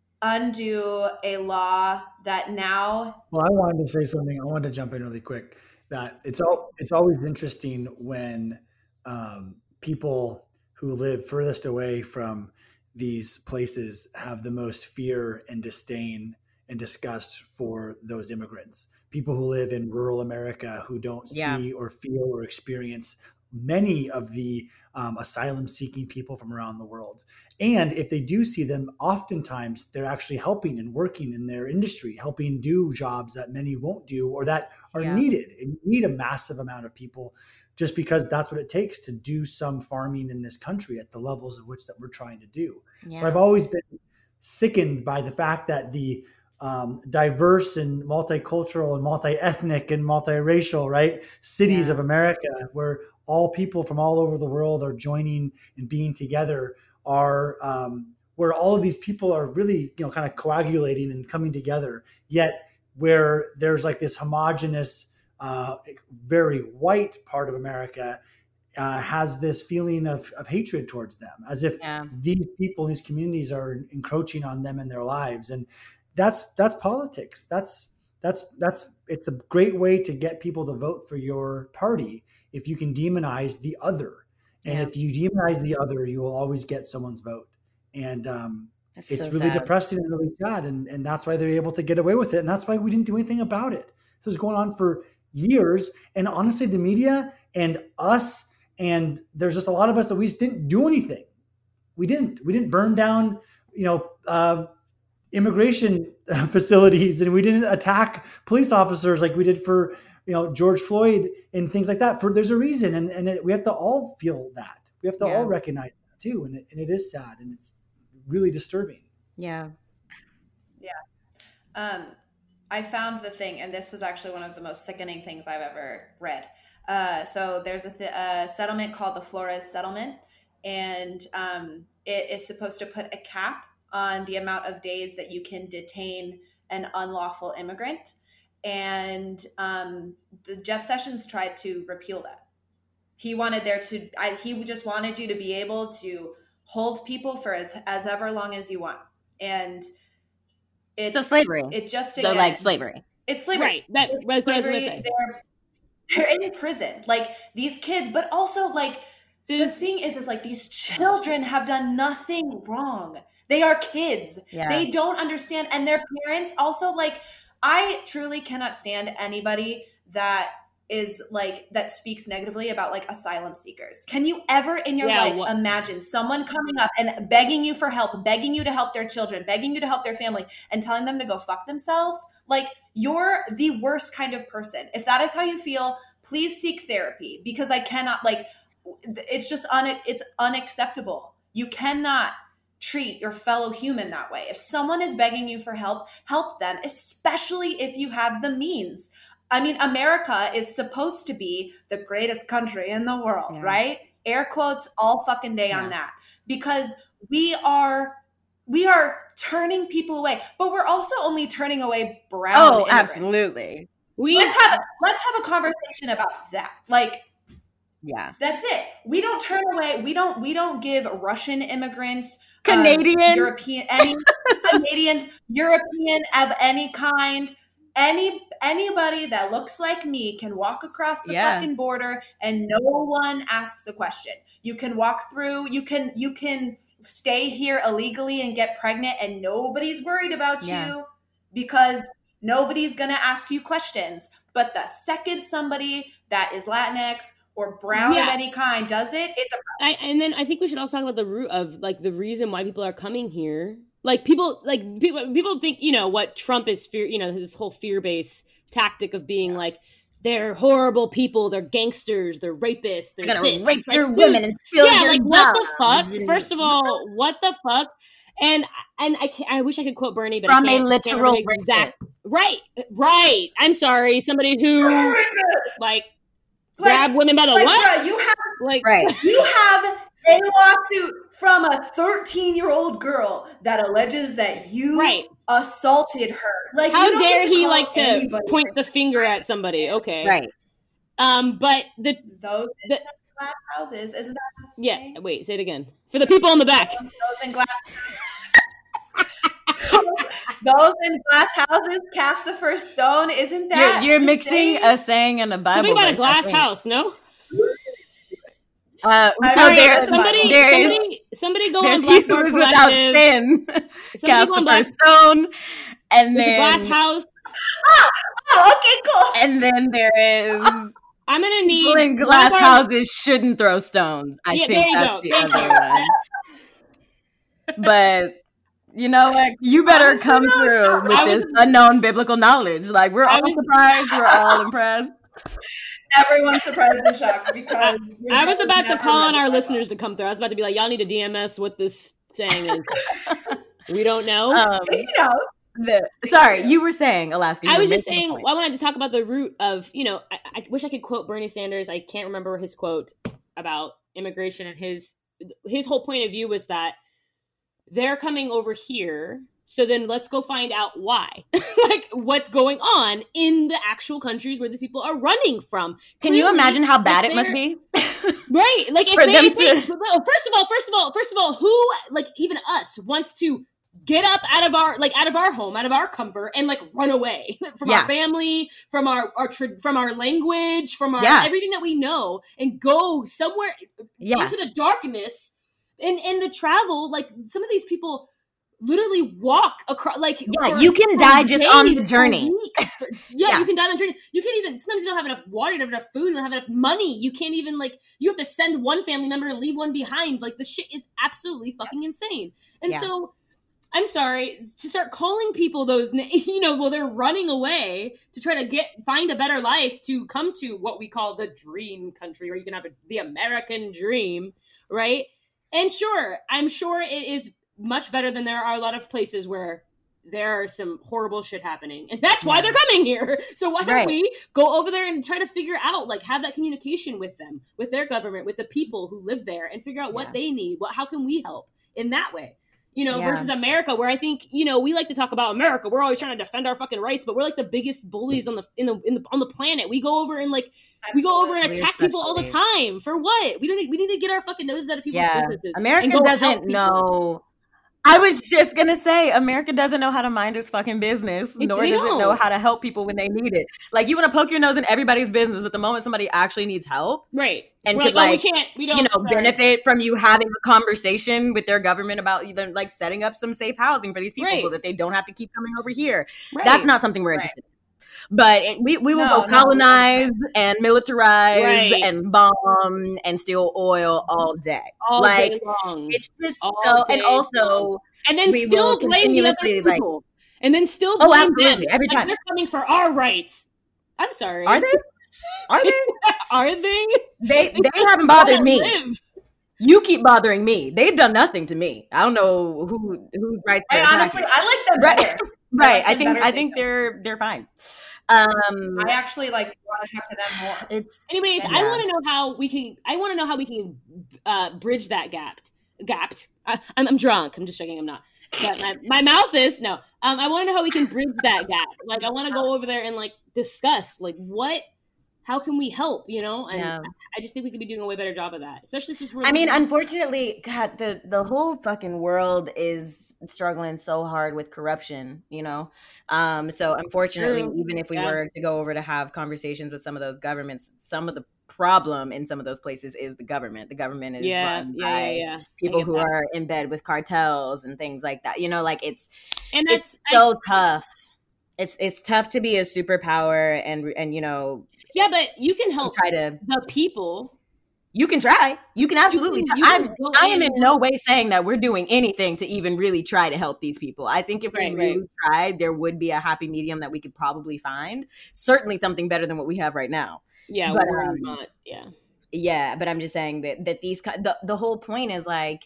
undo a law that now. Well, I wanted to say something. I wanted to jump in really quick. That it's all it's always interesting when um, people who live furthest away from these places have the most fear and disdain and disgust for those immigrants. People who live in rural America who don't Yeah. see or feel or experience many of the um, asylum-seeking people from around the world. And if they do see them, oftentimes they're actually helping and working in their industry, helping do jobs that many won't do or that are Yeah. needed. And you need a massive amount of people just because that's what it takes to do some farming in this country at the levels of which that we're trying to do. Yeah. So I've always been sickened by the fact that the um, diverse and multicultural and multi-ethnic and multiracial, right, cities Yeah. of America, where all people from all over the world are joining and being together, are um, where all of these people are really, you know, kind of coagulating and coming together, yet where there's like this homogenous, uh, very white part of America uh, has this feeling of, of hatred towards them, as if Yeah. these people, these communities are encroaching on them in their lives. And that's, that's politics. That's, that's, that's, it's a great way to get people to vote for your party if you can demonize the other. And Yeah. if you demonize the other, you will always get someone's vote. And um, It's it's so really sad. depressing and really sad. And, and that's why they're able to get away with it. And that's why we didn't do anything about it. So it's going on for years. And honestly, the media and us, and there's just a lot of us that we just didn't do anything. We didn't. We didn't burn down, you know, uh, immigration facilities, and we didn't attack police officers like we did for, you know, George Floyd and things like that. For there's a reason, and and it, we have to all feel that. We have to Yeah. all recognize that too, and it, and it is sad and it's really disturbing. Yeah. Um, I found the thing, and this was actually one of the most sickening things I've ever read. Uh, so there's a, th- a settlement called the Flores Settlement, and um, it is supposed to put a cap on the amount of days that you can detain an unlawful immigrant. And um, the Jeff Sessions tried to repeal that. He wanted there to, I, he just wanted you to be able to hold people for as, as ever long as you want. And it's, So slavery. It just, So again, like slavery. it's slavery. Right. That It's was what I was gonna slavery. say. They're, they're in prison. Like these kids, but also like So the this- thing is, is like these children have done nothing wrong. They are kids. Yeah. They don't understand. And their parents also, like, I truly cannot stand anybody that is like, that speaks negatively about like asylum seekers. Can you ever in your Yeah, life what- imagine someone coming up and begging you for help, begging you to help their children, begging you to help their family, and telling them to go fuck themselves? Like, you're the worst kind of person. If that is how you feel, please seek therapy, because I cannot, like, it's just un- it's unacceptable. You cannot treat your fellow human that way. If someone is begging you for help, help them, especially if you have the means. I mean, America is supposed to be the greatest country in the world, Yeah. right? Air quotes all fucking day Yeah. on that, because we are we are turning people away, but we're also only turning away brown Oh, immigrants. absolutely. we Let's have let's have a conversation about that. Like, Yeah. that's it. We don't turn away. We don't. We don't give Russian immigrants, Canadian? um, European, any Canadians, European of any kind, any anybody that looks like me can walk across the Yeah. fucking border and no one asks a question. You can walk through. You can you can stay here illegally and get pregnant, and nobody's worried about Yeah. you because nobody's gonna ask you questions. But the second somebody that is Latinx or brown of Yeah. any kind does it, it's a I, and then I think we should also talk about the root of like the reason why people are coming here. Like people, like people, people think, you know, what Trump is fear, you know, this whole fear-based tactic of being like, they're horrible people, they're gangsters, they're rapists, they're They're gonna this. rape It's like, your dude, women and steal yeah, your like what the fuck? jobs and- First of all, what the fuck? And and I can't, I wish I could quote Bernie, but From I a can't. Can't literal remember the exact right, right. I'm sorry, somebody who like grab women by the like, what? bruh, you have Like Right. you have a lawsuit from a thirteen-year-old girl that alleges that you right. assaulted her. Like, How you don't dare get to he call like to anybody point the finger at somebody? Okay, Right. Um, but the those in the- glass houses, isn't that what yeah. saying? Wait, say it again for the people in the back. Those in glass those in glass houses cast the first stone. Isn't that You're, you're the mixing saying? a saying and a Bible. Something about a verse, I glass think. house, no? Uh, I no, mean, there, Somebody, there is- somebody, somebody go there's on he Blackboard who is without Collective. sin. Somebody Cast go on the Black. first stone, and There's a then glass house. Oh, okay, cool. and then there is I'm gonna need People in glass our... houses shouldn't throw stones. I yeah, think there you that's go. the Thank other you. one. But you know what? You better come through with this unknown biblical knowledge. Like we're all was, surprised. We're all impressed. Everyone's surprised and shocked because I was about to call on our listeners to come through. I was about to be like, y'all need to D M us what this saying is. We don't know. Um, you know. The, sorry, you were saying, Alaska. I was just saying, I wanted to talk about the root of, you know, I, I wish I could quote Bernie Sanders. I can't remember his quote about immigration, and his his whole point of view was that they're coming over here, so then let's go find out why. Like, what's going on in the actual countries where these people are running from. Can Clearly, you imagine how bad it must be? Right. Like, if For they, them if they, to... first of all, first of all, first of all, who, like, even us wants to get up out of our like out of our home, out of our comfort, and like run away from yeah. our family, from our, our from our language, from our yeah. everything that we know, and go somewhere yeah. into the darkness. And and the travel, like some of these people literally walk across. Like yeah, for, you can die just days, on the journey. For, yeah, yeah, you can die on the journey. You can't even. Sometimes you don't have enough water, you don't have enough food, you don't have enough money. You can't even like. You have to send one family member and leave one behind. Like the shit is absolutely fucking insane. And yeah. so. I'm sorry, to start calling people those, you know, well, they're running away to try to get, find a better life to come to what we call the dream country, where you can have a, the American dream, right? And sure, I'm sure it is much better than there are a lot of places where there are some horrible shit happening. And that's why yeah. they're coming here. So why don't right. we go over there and try to figure out, like, have that communication with them, with their government, with the people who live there, and figure out what yeah. they need. What, how can we help in that way? You know, yeah. versus America, where I think, you know, we like to talk about America. We're always trying to defend our fucking rights, but we're like the biggest bullies on the in the in the on the planet. We go over and like we go over and attack people all the time for what? We don't. We need to get our fucking noses out of people's yeah. businesses. America doesn't know. I was just gonna say, America doesn't know how to mind its fucking business, It- nor they does it don't. know how to help people when they need it. Like, you want to poke your nose in everybody's business, but the moment somebody actually needs help Right. and We're could like, like, oh, we can't. We don't. you know, sorry. benefit from you having a conversation with their government about either like setting up some safe housing for these people Right. so that they don't have to keep coming over here. Right. That's not something we're Right. interested in. But it, we, we will No, go no, colonize and militarize Right. and bomb and steal oil all day. all like, day long. It's just All so, day and also, long. And then we still will blame the other continuously, like- people. and then still Oh, blame them. absolutely, every Like, time. they're coming for our rights. I'm sorry. are they? Are they? Are they? They they just haven't bothered wanna me. live. You keep bothering me. They've done nothing to me. I don't know who who's right I there. honestly, I like them Right. better. right. like I them think better I than think them. they're they're fine. Um, I actually like want to talk to them more. it's Anyways, yeah. I want to know how we can. I want to know how we can uh, bridge that gap. Gapped. I, I'm, I'm drunk. I'm just joking. I'm not. But my, my mouth is no. Um, I want to know how we can bridge that gap. Like, I want to go over there and like discuss like what. How can we help? You know, and Yeah. I just think we could be doing a way better job of that, especially since we're. I mean, living- unfortunately, God, the the whole fucking world is struggling so hard with corruption, you know. Um, so unfortunately, True. even if we Yeah. were to go over to have conversations with some of those governments, some of the problem in some of those places is the government. The government is yeah, run yeah, by yeah, yeah. I people get who that. are in bed with cartels and things like that. You know, like it's and that's it's so tough. It's it's tough to be a superpower and and you know yeah, but you can help try to. the people. You can try. You can absolutely can- try. you can I'm, go I am in- in no way saying that we're doing anything to even really try to help these people. I think if Right, we right. really tried, there would be a happy medium that we could probably find. Certainly something better than what we have right now. Yeah, But, we're um, not. Yeah, Yeah, but I'm just saying that that these ki- the, the whole point is like,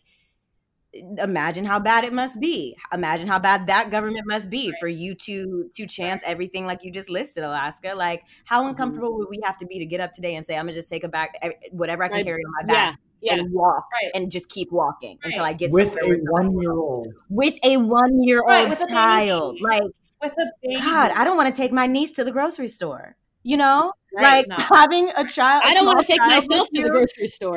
imagine how bad it must be. Imagine how bad that government must be for you to to chance everything like you just listed, Alaska. Like, how uncomfortable would we have to be to get up today and say, I'm gonna just take a back whatever I can Right. carry on my yeah, back yeah. and walk Right. and just keep walking until Right. I get with somewhere a with- one year old. with a one year Right, old with a baby. child. Like, With a baby. God, I don't want to take my niece to the grocery store. You know, Right, like no. having a child. I don't want to take myself with to the you, grocery store.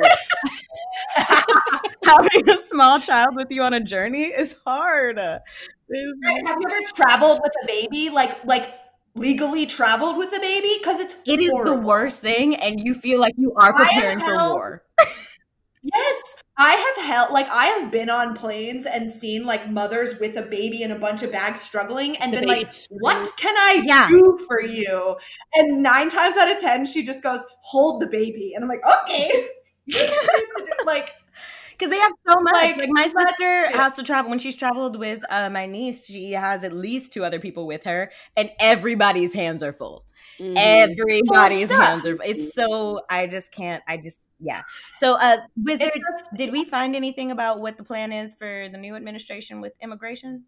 having a small child with you on a journey is hard. It's- Right, have you ever traveled with a baby? Like, like legally traveled with a baby? Because it's It is horrible. the worst thing, and you feel like you are Why the preparing for hell- war. Yes, I have held like I have been on planes and seen like mothers with a baby and a bunch of bags struggling and The been like, baby's "What can I Yeah. do for you?" And nine times out of ten, she just goes, "Hold the baby," and I'm like, "Okay." Like, because they have so much. Like, Like, my let's sister do it. has to travel when she's traveled with uh, my niece. She has at least two other people with her, and everybody's hands are full. Mhm. Everybody's Full of hands are. It's so I just can't. I just yeah. So, uh, Wizard, It's just- did we find anything about what the plan is for the new administration with immigration?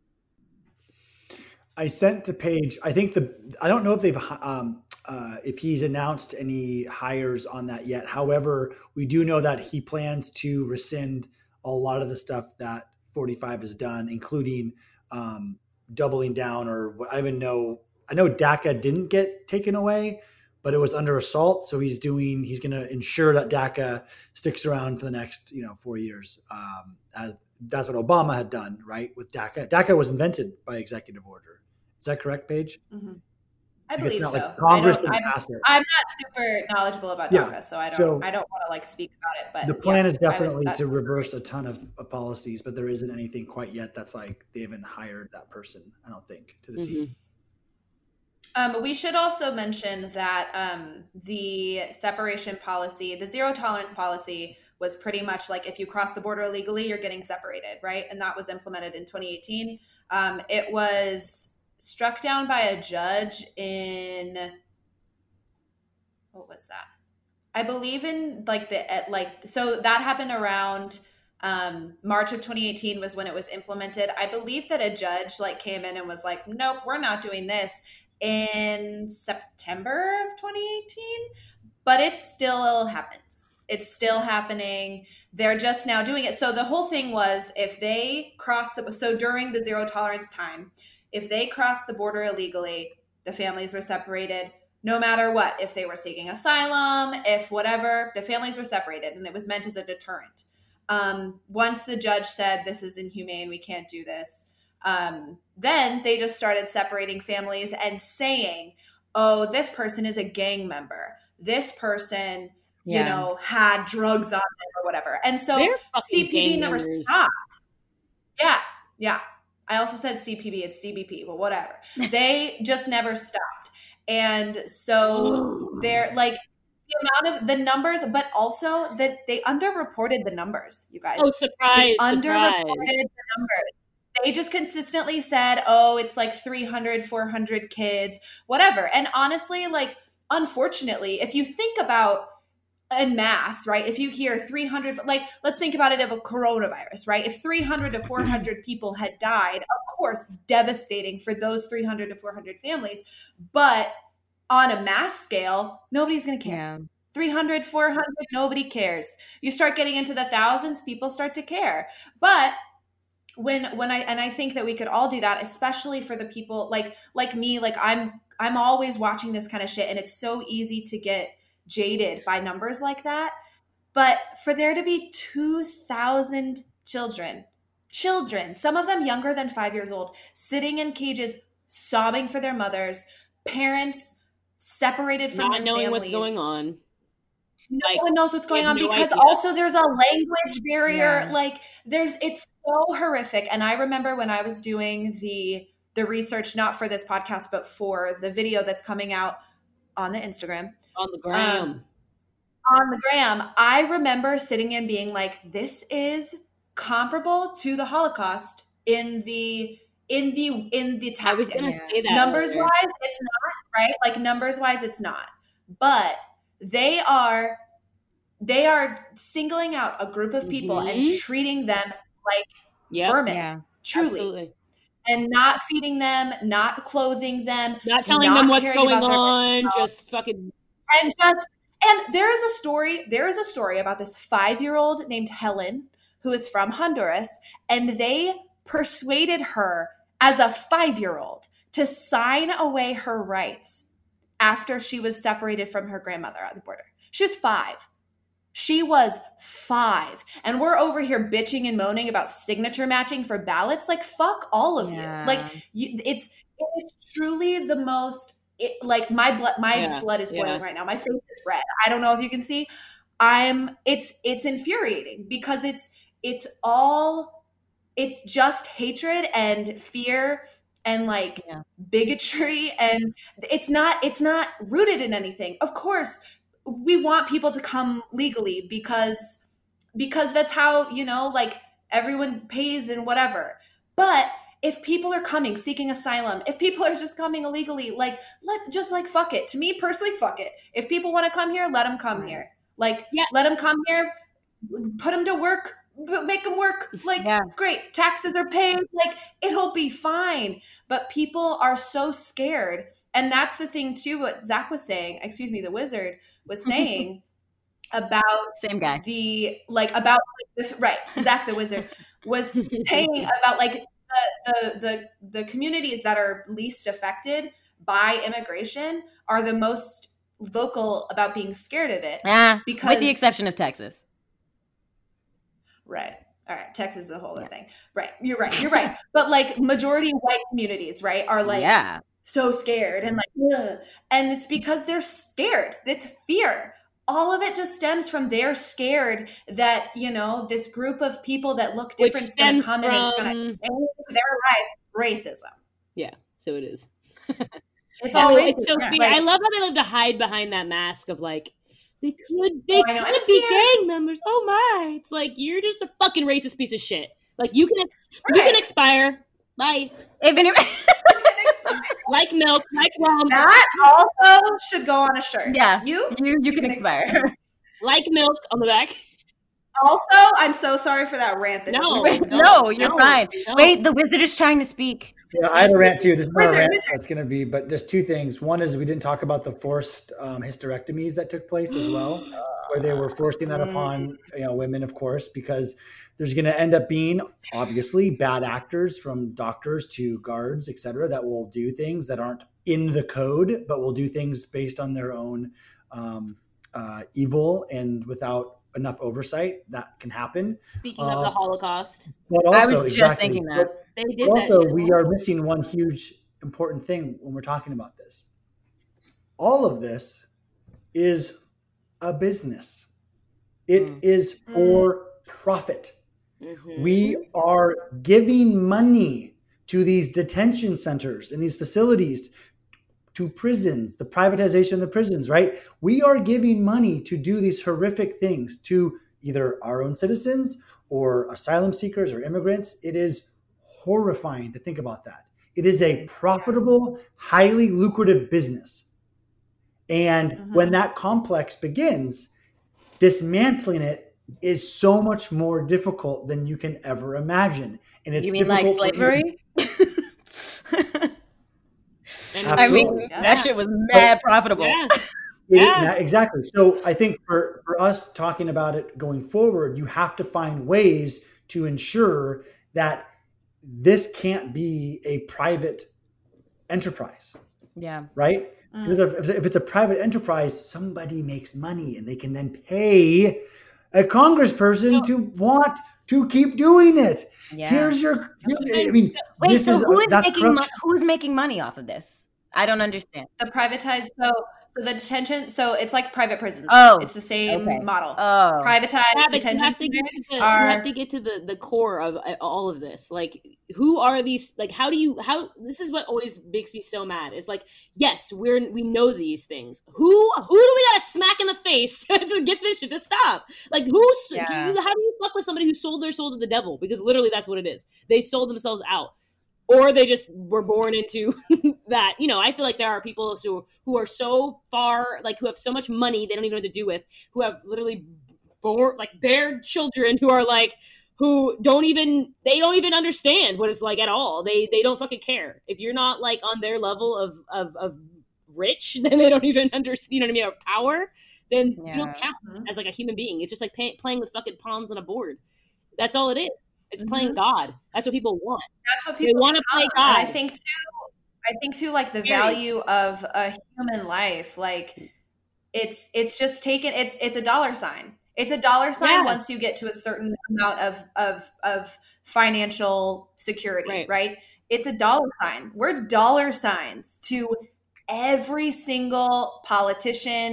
I sent to Paige. I think the I don't know if they've um, uh, if he's announced any hires on that yet. However, we do know that he plans to rescind a lot of the stuff that forty-five has done, including um, doubling down or what I even know. I know DACA didn't get taken away, but it was under assault. So he's doing. He's going to ensure that DACA sticks around for the next you know four years. Um, as, that's what Obama had done, right? With DACA. DACA was invented by executive order. Is that correct, Paige? Mm-hmm. I Like, believe it's not so. like Congress I don't, didn't I'm, pass it. I'm not super knowledgeable about Yeah. DACA, so I don't. So I don't want to like speak about it. But the plan yeah, is I was- definitely that- to reverse a ton of, of policies, but there isn't anything quite yet that's like they haven't hired that person. I don't think to the team. Um, we should also mention that um, the separation policy, the zero tolerance policy, was pretty much like if you cross the border illegally, you're getting separated, right? And that was implemented in twenty eighteen. Um, it was struck down by a judge in, what was that? I believe in like the at like so that happened around um, March of twenty eighteen was when it was implemented. I believe that a judge like came in and was like, nope, we're not doing this in September of twenty eighteen, but it still happens. It's still happening. They're just now doing it. So the whole thing was if they cross the so during the zero tolerance time, if they crossed the border illegally, the families were separated. No matter what, if they were seeking asylum, if whatever, the families were separated, and it was meant as a deterrent. Um, once the judge said, this is inhumane, we can't do this, um, then they just started separating families and saying, oh, this person is a gang member. This person, Yeah. you know, had drugs on them or whatever. And so They're fucking C P B gang never members. stopped. Yeah, yeah. I also said C P B, it's C B P, but whatever. They just never stopped. And so they're like the amount of the numbers, but also that they underreported the numbers, you guys. Oh, surprise, They surprise. underreported the numbers. They just consistently said, oh, it's like three hundred, four hundred kids, whatever. And honestly, like, unfortunately, if you think about en masse, right? If you hear three hundred, like, let's think about it of a coronavirus, right? If three hundred to four hundred people had died, of course, devastating for those three hundred to four hundred families. But on a mass scale, nobody's going to care. Yeah. three hundred, four hundred, nobody cares. You start getting into the thousands, people start to care. But when when I and I think that we could all do that, especially for the people like like me, like I'm I'm always watching this kind of shit, and it's so easy to get jaded by numbers like that. But for there to be two thousand children, children, some of them younger than five years old, sitting in cages, sobbing for their mothers, parents separated from Not their knowing families. what's going on. No Like, one knows what's we going have on no because idea. also there's a language barrier. Yeah. Like there's, it's so horrific. And I remember when I was doing the the research, not for this podcast, but for the video that's coming out on the Instagram, On the gram. Um, on the gram, I remember sitting and being like, this is comparable to the Holocaust in the in the in the I was tactics. going to Yeah. say that. Numbers earlier. wise, it's not, right? Like numbers wise, it's not. But they are they are singling out a group of people and Mhm. treating them like Yep. vermin, Yeah. truly, Absolutely. and not feeding them, not clothing them, Not telling not them what's caring going about their on. mental health. Just fucking. and just and there is a story there is a story about this five-year-old named Helen who is from Honduras, and they persuaded her as a five-year-old to sign away her rights after she was separated from her grandmother at the border. She was five. She was five. And we're over here bitching and moaning about signature matching for ballots. Like, fuck all of Yeah. you. Like, you, it's it is truly the most, it, like, my blood my Yeah, blood is boiling yeah. right now. My face is red. I don't know if you can see. I'm it's it's infuriating because it's it's all it's just hatred and fear and like Yeah. bigotry, and it's not it's not rooted in anything. Of course, we want people to come legally because because that's how, you know, like everyone pays and whatever. But if people are coming seeking asylum, if people are just coming illegally, like let just like fuck it. To me personally, fuck it. If people want to come here, let them come here. Like Yeah. let them come here, put them to work, make them work. Like Yeah. great, taxes are paid. Like it'll be fine. But people are so scared, and that's the thing too. What Zach was saying, excuse me, the wizard was saying about Same guy. the like about the, right Zach the wizard was saying about like the, the the the communities that are least affected by immigration are the most vocal about being scared of it. Yeah, because with the exception of Texas. Right. All right. Texas is a whole other thing. Right. You're right. You're right. But like majority white communities, right, are like Yeah. so scared and like, ugh. And it's because they're scared. It's fear. All of it just stems from they're scared that, you know, this group of people that look Which different is going to stems come in and it's going to from- change their life. Racism. Yeah, so it is. It's Oh, all racism. it's so Yeah. weird. Like, I love how they love to hide behind that mask of like they could they Oh, I know. could I'm be scared. gang members. Oh my! It's like you're just a fucking racist piece of shit. Like you can you Right. can expire. Bye. Even if, Like milk, like rum, that also should go on a shirt. yeah, You you you can expire. like milk on the back. also, I'm so sorry for that rant. That No. just Wait, went. no, you're no, fine. no. Wait, the wizard is trying to speak. Yeah, I had a rant too. This is not a Wizard, rant. wizard. That's going to be, but just two things. One is we didn't talk about the forced um, hysterectomies that took place as well, where they were forcing that upon you know women, of course, because there's going to end up being obviously bad actors, from doctors to guards, et cetera, that will do things that aren't in the code, but will do things based on their own um, uh, evil and without enough oversight. That can happen. Speaking of the Uh, Holocaust, But also, I was just exactly, thinking that. but- they did but that also, shit. we are missing one huge important thing when we're talking about this. All of this is a business. It Mm. is for profit. Mhm. We are giving money to these detention centers and these facilities, to prisons, the privatization of the prisons, right? We are giving money to do these horrific things to either our own citizens or asylum seekers or immigrants. It is horrifying to think about that. It is a profitable, highly lucrative business. And Mhm. when that complex begins, dismantling it is so much more difficult than you can ever imagine. And it's You mean like difficult for slavery? And- I mean, Absolutely. that shit was mad profitable. Yeah. It is- Yeah. that- exactly. So I think for, for us talking about it going forward, you have to find ways to ensure that this can't be a private enterprise, Yeah. right? Mm. If if it's a private enterprise, somebody makes money and they can then pay a congressperson to want to keep doing it. Yeah. Here's your, I mean, Wait, this so is, who is that's making mo- corruption. who's making money off of this? I don't understand. The privatized, so so the detention, so it's like private prisons. Oh, it's the same okay. model. Oh, Privatized Yeah, but you detention have to get to centers the, you are have to get to the, the core of uh, all of this. Like, who are these? Like, how do you? How this is what always makes me so mad. Is like, yes, we're we know these things. Who who do we gotta smack in the face to get this shit to stop? Like, who's Yeah. you, how do you fuck with somebody who sold their soul to the devil? Because literally, that's what it is. They sold themselves out. Or they just were born into that. You know, I feel like there are people who who are so far, like who have so much money they don't even know what to do with, who have literally born like bare children who are like who don't even they don't even understand what it's like at all. They they don't fucking care. If you're not like on their level of of, of rich, then they don't even understand. You know what I mean? Of power, then Yeah. you don't count as like a human being. It's just like pay, playing with fucking pawns on a board. That's all it is. It's playing God. That's what people want. that's what They people want to play become. And I God. think too, I think too, like the Period. value of a human life, like it's it's just taken. It's it's a dollar sign. It's a dollar sign Yeah. once you get to a certain amount of of of financial security, Right. right? It's a dollar sign. We're dollar signs to every single politician,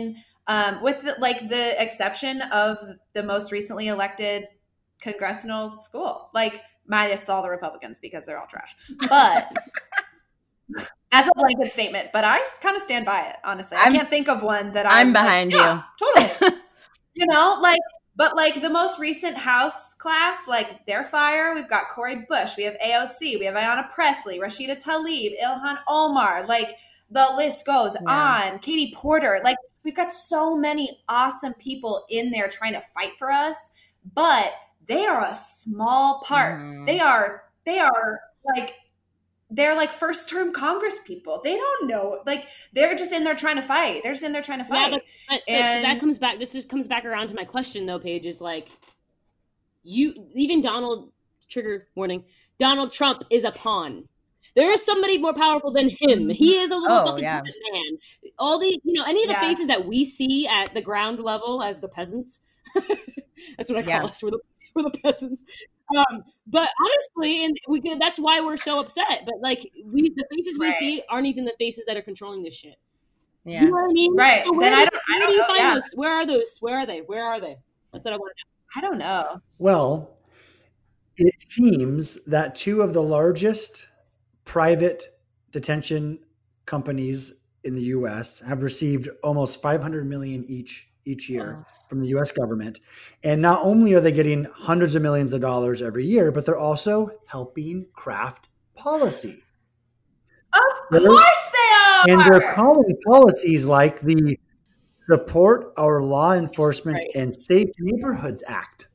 um, with the, like the exception of the most recently elected congressional school, like minus all the Republicans because they're all trash. But that's a blanket statement. But I kind of stand by it, honestly. I I'm- can't think of one that I'm I'm like, behind yeah, you. totally. You know, like, but like the most recent House class, like they're fire. We've got Cori Bush, we have A O C, we have Ayanna Pressley, Rashida Tlaib, Ilhan Omar. Like the list goes Yeah. on. Katie Porter. Like we've got so many awesome people in there trying to fight for us, but they are a small part. Mhm. They are. They are like. They're like first term Congress people. They don't know. Like they're just in there trying to fight. They're just in there trying to fight. Yeah, but, but so And- that comes back. This just comes back around to my question, though. Paige is like, you even Donald trigger warning. Donald Trump is a pawn. There is somebody more powerful than him. He is a little Oh, fucking yeah. puppet man. All the you know any of the Yeah. faces that we see at the ground level as the peasants. That's what I call Yeah. us. We're the we're the peasants. Um, but honestly, and we can, that's why we're so upset. But like we, the faces we Right. see aren't even the faces that are controlling this shit. Yeah. You know what I mean? Right. So where Then do, I don't- I where don't do you know, find yeah. those? Where are those? Where are they? Where are they? That's what I want to know. I don't know. Well, it seems that two of the largest private detention companies in the U S have received almost five hundred million each each year Wow. from the U S government. And not only are they getting hundreds of millions of dollars every year, but they're also helping craft policy. Of Really? course they are. And they're calling policies like the Support Our Law Enforcement Right. and Safe Neighborhoods Act.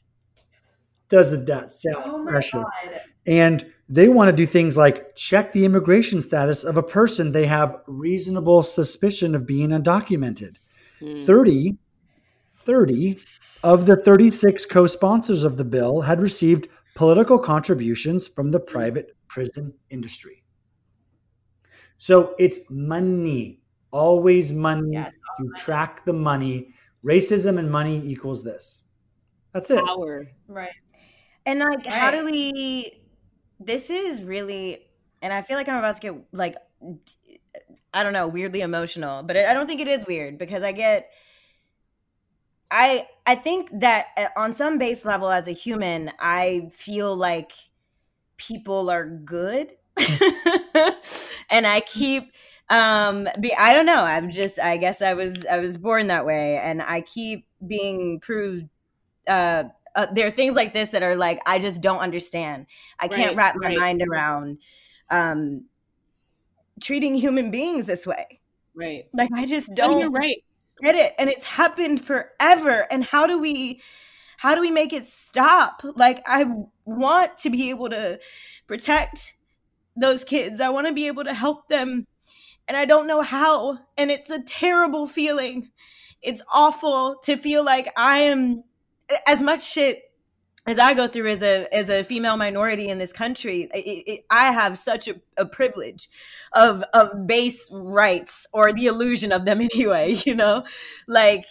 Doesn't that sound Oh my precious? god. And they want to do things like check the immigration status of a person they have reasonable suspicion of being undocumented. Hmm. thirty, thirty of the thirty-six co-sponsors of the bill had received political contributions from the private prison industry. So it's money, always money. Yeah, it's all You track the money. Racism and money equals this. That's it. Power. Right. And like, how do Right. we? This is really, and I feel like I'm about to get like, I don't know, weirdly emotional, but I don't think it is weird because I get, I I think that uh, on some base level as a human, I feel like people are good, and I keep. Um, be, I don't know. I'm just. I guess I was. I was born that way, and I keep being proved. Uh, uh, there are things like this that are like I just don't understand. I can't Right, wrap my right. mind around um, treating human beings this way. Right. Like I just No, don't you're right. get it, and it's happened forever. And how do we, how do we make it stop? Like I want to be able to protect those kids. I want to be able to help them, and I don't know how. And it's a terrible feeling. It's awful to feel like I am as much shit as I go through as a as a female minority in this country. It, it, I have such a, a privilege of of base rights, or the illusion of them anyway. You know, like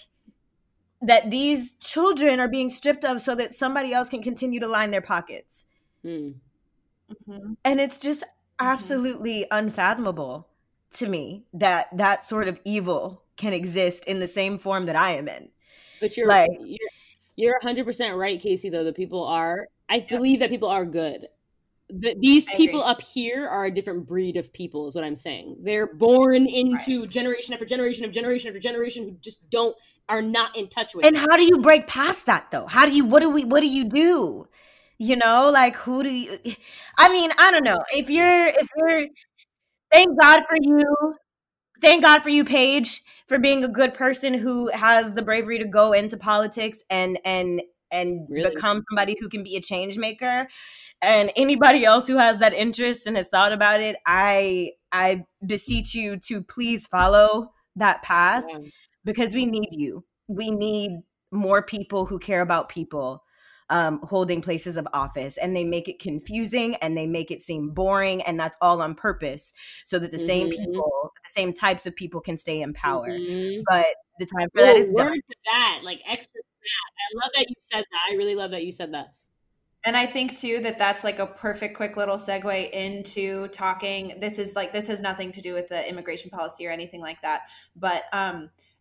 that these children are being stripped of so that somebody else can continue to line their pockets, Hmm. Mhm. and it's just absolutely unfathomable to me that that sort of evil can exist in the same form that I am in. But you're Like- you're you're one hundred percent right, Casey. Though the people are, I believe that people are good. The, these I people agree. up here are a different breed of people, is what I'm saying. They're born into generation after generation of generation after generation who just don't are not in touch with. And it. how do you break past that though? How do you what do we what do you do? You know, like who do you I mean, I don't know. If you're if you're thank God for you. Thank God for you, Paige, for being a good person who has the bravery to go into politics and and and Really? become somebody who can be a change maker. And anybody else who has that interest and has thought about it, I I beseech you to please follow that path, Yeah. because we need you. We need more people who care about people um, holding places of office, and they make it confusing and they make it seem boring, and that's all on purpose so that the same Mhm. people, the same types of people can stay in power. Mhm. But the time for that Ooh, is word done. to that, like extra snap. I love that you said that. I really love that you said that. And I think too that that's like a perfect quick little segue into talking. This is like this has nothing to do with the immigration policy or anything like that, but um,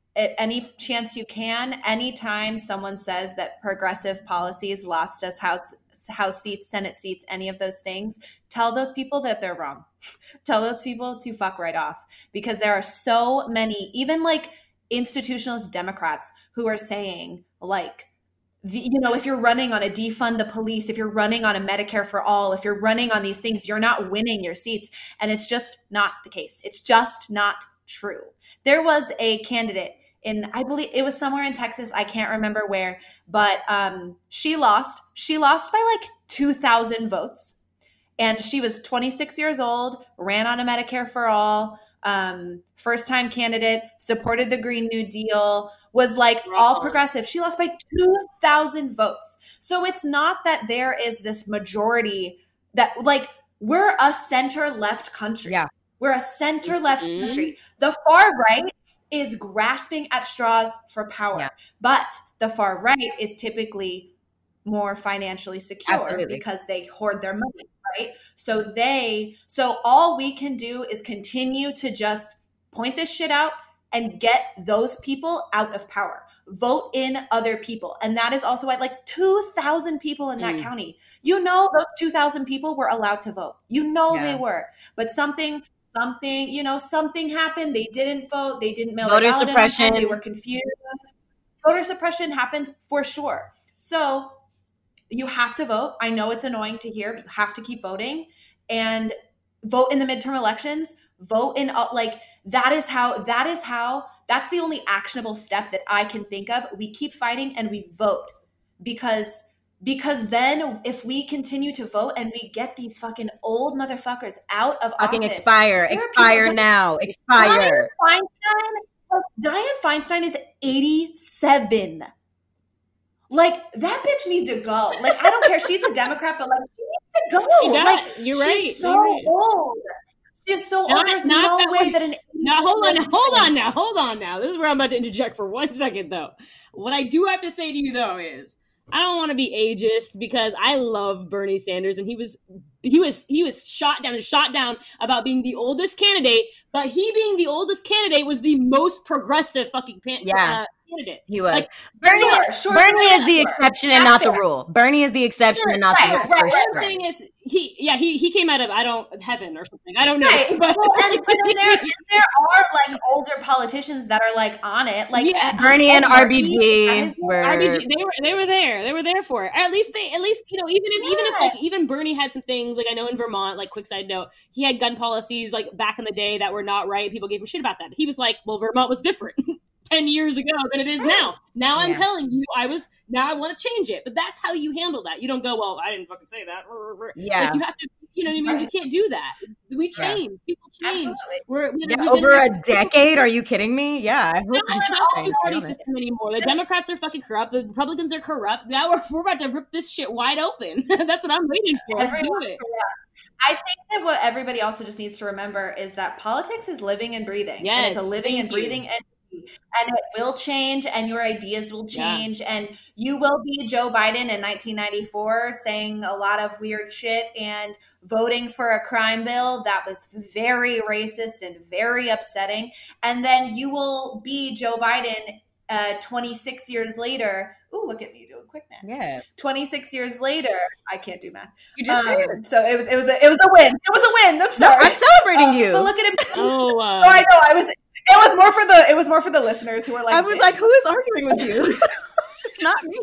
at any chance you can, anytime someone says that progressive policies lost us house house seats, Senate seats, any of those things, tell those people that they're wrong. Tell those people to fuck right off, because there are so many, even like institutionalist Democrats, who are saying like, the, you know, if you're running on a defund the police, if you're running on a Medicare for all, if you're running on these things, you're not winning your seats. And it's just not the case. It's just not true. There was a candidate in, I believe it was somewhere in Texas, I can't remember where, but um, she lost. She lost by like two thousand votes. And she was twenty-six years old, ran on a Medicare for all, um, first-time candidate, supported the Green New Deal, was like all progressive. She lost by two thousand votes. So it's not that there is this majority that, like, we're a center-left country. Yeah. We're a center-left Mm-hmm. country. The far right is grasping at straws for power. Yeah. But the far right is typically more financially secure Absolutely. because they hoard their money, right? So they, so all we can do is continue to just point this shit out and get those people out of power. Vote in other people. And that is also why, like, two thousand people in that Mm. county. You know, those two thousand people were allowed to vote. You know Yeah. they were. But something, something, you know, something happened. They didn't vote. They didn't mail Voter their ballot in on time. suppression. They were confused. Voter suppression happens for sure. So you have to vote. I know it's annoying to hear, but you have to keep voting and vote in the midterm elections. Vote in, uh, like, that is how, that is how, that's the only actionable step that I can think of. We keep fighting and we vote, because, because then if we continue to vote and we get these fucking old motherfuckers out of Fucking office. expire. there are Expire people- now. Dianne Expire. Feinstein, Dianne Feinstein is eighty-seven. Like, that bitch needs to go. Like, I don't care. She's a Democrat, but like, she needs to go. She does. Like, You're she's right. so You're right. old. She's so Not- old. There's not no that way way. that an Now hold on, hold on now, hold on now. This is where I'm about to interject for one second though. What I do have to say to you though is, I don't want to be ageist because I love Bernie Sanders and he was he was he was shot down and shot down about being the oldest candidate, but he being the oldest candidate was the most progressive fucking pan- Yeah. uh, candidate. He was. Like, Bernie, Sure, sure, Bernie sure, is the sure. exception and That's not the fair. rule. Bernie is the exception Sure, and not right, the rule. right, for right. sure. what I'm saying is he yeah he he came out of I don't heaven or something. I don't know. Right. But, Well, and, but then there, and there are like older politicians that are like on it. Like Yeah. uh, Bernie and Ed R B Markey, G that is- were. R B G, they were they were there. They were there for it. At least they at least you know even if even if Yeah. like even Bernie had some things like I know in Vermont, like quick side note, he had gun policies like back in the day that were not right. People gave him shit about that. But he was like, well, Vermont was different ten years ago than it is now. Now I'm Yeah. telling you, I was now I want to change it. But that's how you handle that. You don't go, well, I didn't fucking say that. Yeah. Like you have to, you know what I mean? You can't do that. We Yeah. change. People change. Absolutely. We're, we're Yeah, the over a regenerate- decade? Are you kidding me? Yeah. I hope not we an should all change, two to be party honest. system anymore. The Democrats are fucking corrupt. The Republicans are corrupt. Now we're, we're about to rip this shit wide open. That's what I'm waiting for. Let's do Everyone- it. I think that what everybody also just needs to remember is that politics is living and breathing. And it's a Yes, living thank and breathing you. entity. And it will change and your ideas will Yeah. change. And you will be Joe Biden in nineteen ninety-four saying a lot of weird shit and voting for a crime bill that was very racist and very upsetting. And then you will be Joe Biden uh, twenty-six years later. Ooh, look at me doing quick math. Yeah. twenty-six years later, I can't do math. You just Um, did. So it was it was a, it was a win. It was a win. I'm No, sorry. I'm celebrating Uh, you. But look at him. Oh, uh, Oh, I know. I was. It was more for the. It was more for the listeners who were like. I was "Bitch." like, who is arguing with you? It's not me.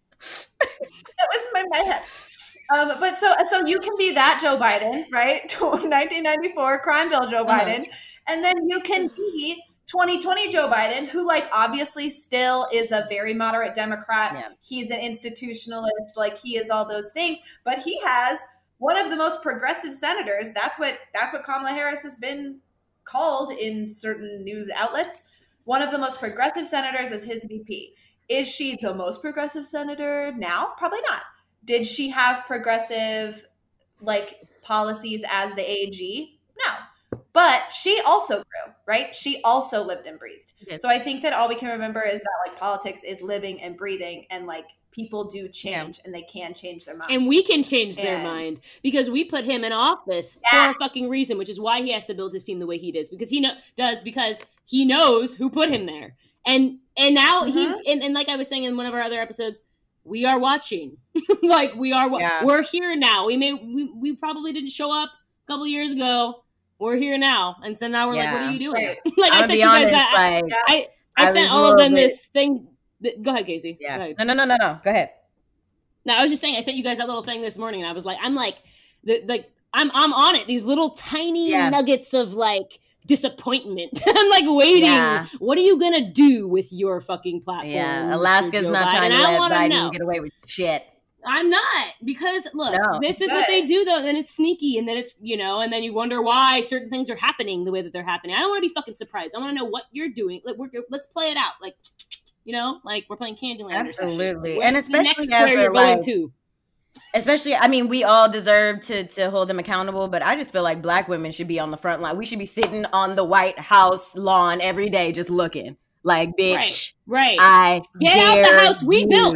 That was in my head. Um, but so so you can be that Joe Biden, right? nineteen ninety-four crime bill Joe Uh-huh. Biden, and then you can be twenty twenty Joe Biden, who like obviously still is a very moderate Democrat. Yeah. He's an institutionalist, like he is all those things, but he has one of the most progressive senators. That's what that's what Kamala Harris has been called in certain news outlets. One of the most progressive senators is his V P. Is she the most progressive senator now? Probably not. Did she have progressive like policies as the A G? No. But she also grew, right? She also lived and breathed. Yes. So I think that all we can remember is that like politics is living and breathing, and like people do change and they can change their mind. and we can change their And- mind because we put him in office Yeah. for a fucking reason, which is why he has to build his team the way he does because he know, does because he knows who put him there. And and now Mhm. he and, and like I was saying in one of our other episodes, we are watching. Like we are Yeah. we're here now. We may we, we probably didn't show up a couple years ago. We're here now. And so now we're like, what Yeah. are you doing? Right. Like I'm I gonna sent be you guys honest, that like, I, I, I sent was a all of little them bit- this thing. That, go ahead, Casey. yeah. Go ahead. No, no, no, no, no. Go ahead. No, I was just saying, I sent you guys that little thing this morning, and I was like, I'm like, the, like, I'm, I'm on it. These little tiny Yeah. nuggets of like disappointment. I'm like waiting. Yeah. What are you gonna do with your fucking platform? Yeah, Mister Alaska's Joe not Biden? trying to And I let wanna Biden know. get away with shit. I'm not, because look, No. this is Good. what they do though, and it's sneaky, and then it's, you know, and then you wonder why certain things are happening the way that they're happening. I don't want to be fucking surprised. I want to know what you're doing. Like, we're, let's play it out. Like, you know, like we're playing Candyland. or some shit. Absolutely. Where's And the especially next as where they're, you're going like- to. Especially, I mean, we all deserve to to hold them accountable, but I just feel like black women should be on the front line. We should be sitting on the White House lawn every day just looking. Like, bitch, Right. I Get out the dare house we you. built.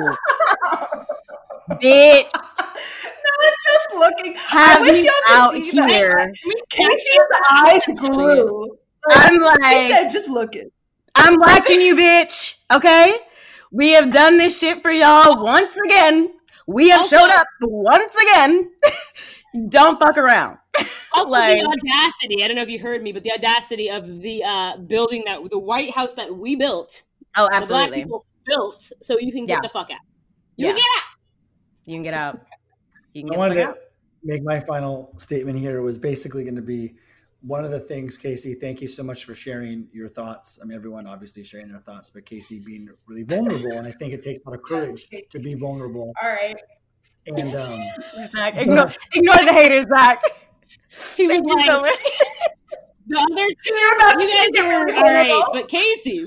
Bitch, Not just looking. have I wish you y'all out could see that. here. Casey's eyes grew. I'm She like, said, just looking. I'm watching you, bitch. Okay? We have done this shit for y'all once again. We have Also- showed up once again. Don't fuck around. Also, Like- the audacity. I don't know if you heard me, but the audacity of the uh, building that the White House that we built, Oh, the black absolutely. people built, so you can get Yeah. the fuck out. You Yeah. can get out. You can get out. You can I get the wanted fuck to out. make my final statement here was basically going to be one of the things, Casey, thank you so much for sharing your thoughts. I mean, everyone obviously sharing their thoughts, but Casey being really vulnerable. And I think it takes a lot of courage to be vulnerable. All right. And um, Zach, ignore, ignore the haters, Zach. She was Thank you like, so much. the other two, You're about to you guys get are really all right, vulnerable. but Casey,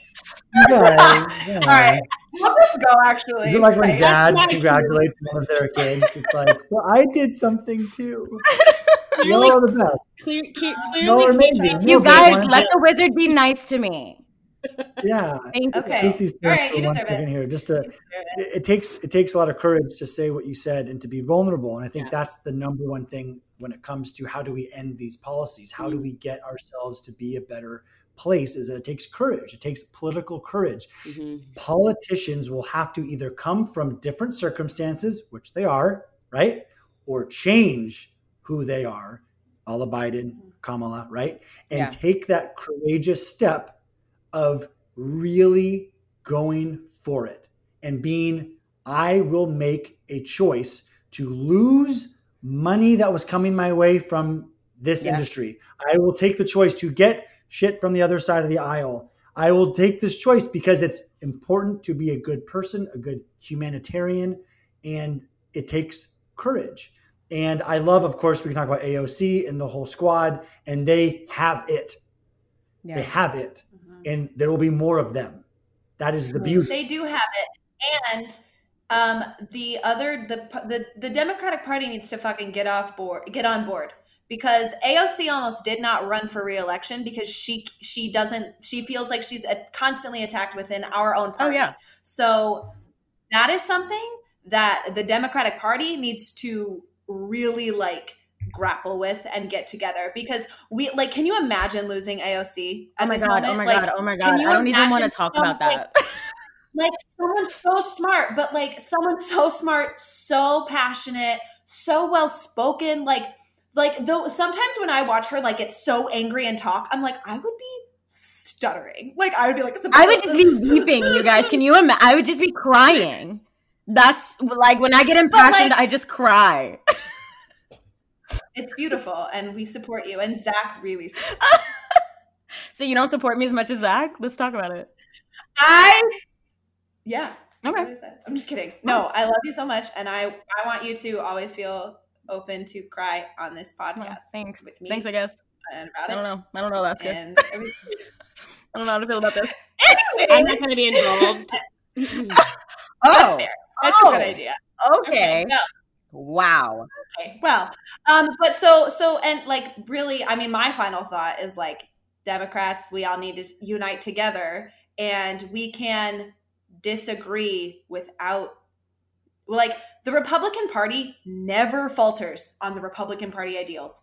you guys, you know, All right. I'll just go, actually. Is it like when Like, dads why- congratulate one of their kids? It's like, well, I did something too. Y'all clearly, are the best. clear, clear, Y'all are clearly, amazing. Casey, You No, but guys, one- let the wizard be nice to me. Yeah. Thank you. Okay. Casey's All right, for you one deserve second it. here, just to You deserve it. it, it takes it takes a lot of courage to say what you said and to be vulnerable. And I think Yeah. that's the number one thing when it comes to how do we end these policies? How do we get ourselves to be a better place? Is that it takes courage. It takes political courage. Mhm. Politicians will have to either come from different circumstances, which they are, right? Or change who they are, a la Biden, Kamala, right? And Yeah. take that courageous step of really going for it and being, I will make a choice to lose money that was coming my way from this Yeah. industry. I will take the choice to get shit from the other side of the aisle. I will take this choice because it's important to be a good person, a good humanitarian, and it takes courage. And I love, of course, we can talk about A O C and the whole squad, and they have it. They Yeah. have it. Mhm. And there will be more of them. That is the beauty. They do have it. And um, the other, the, the the Democratic Party needs to fucking get off board, get on board. Because A O C almost did not run for re-election because she she doesn't she feels like she's a, constantly attacked within our own party. Oh, yeah. So that is something that the Democratic Party needs to really like grapple with and get together, because we like, can you imagine losing A O C at Oh my this god, moment? oh my Like, god, oh my can god. you I don't even want to imagine talk some, about that. like, like someone so smart, but like someone so smart, so passionate, so well spoken, like like though sometimes when I watch her like get so angry and talk, I'm like, I would be stuttering. Like I would be like, I would just be weeping, you guys. Can you imagine? I would just be crying. That's like when I get impassioned, like- I just cry. It's beautiful, and we support you. And Zach really supports. So you don't support me as much as Zach? Let's talk about it. I yeah. That's Okay. what I said. I'm just kidding. No, I love you so much, and I I want you to always feel open to cry on this podcast. Well, thanks. with me Thanks, I guess. and about I it. don't know. I don't know. That's good. And everything. I don't know how to feel about this. I'm not going to be involved. That's fair. That's Oh. a good idea. Okay. Yeah. Wow. Okay. Well, um, but so so and like really, I mean, my final thought is like Democrats, we all need to unite together, and we can disagree without like the Republican Party never falters on the Republican Party ideals.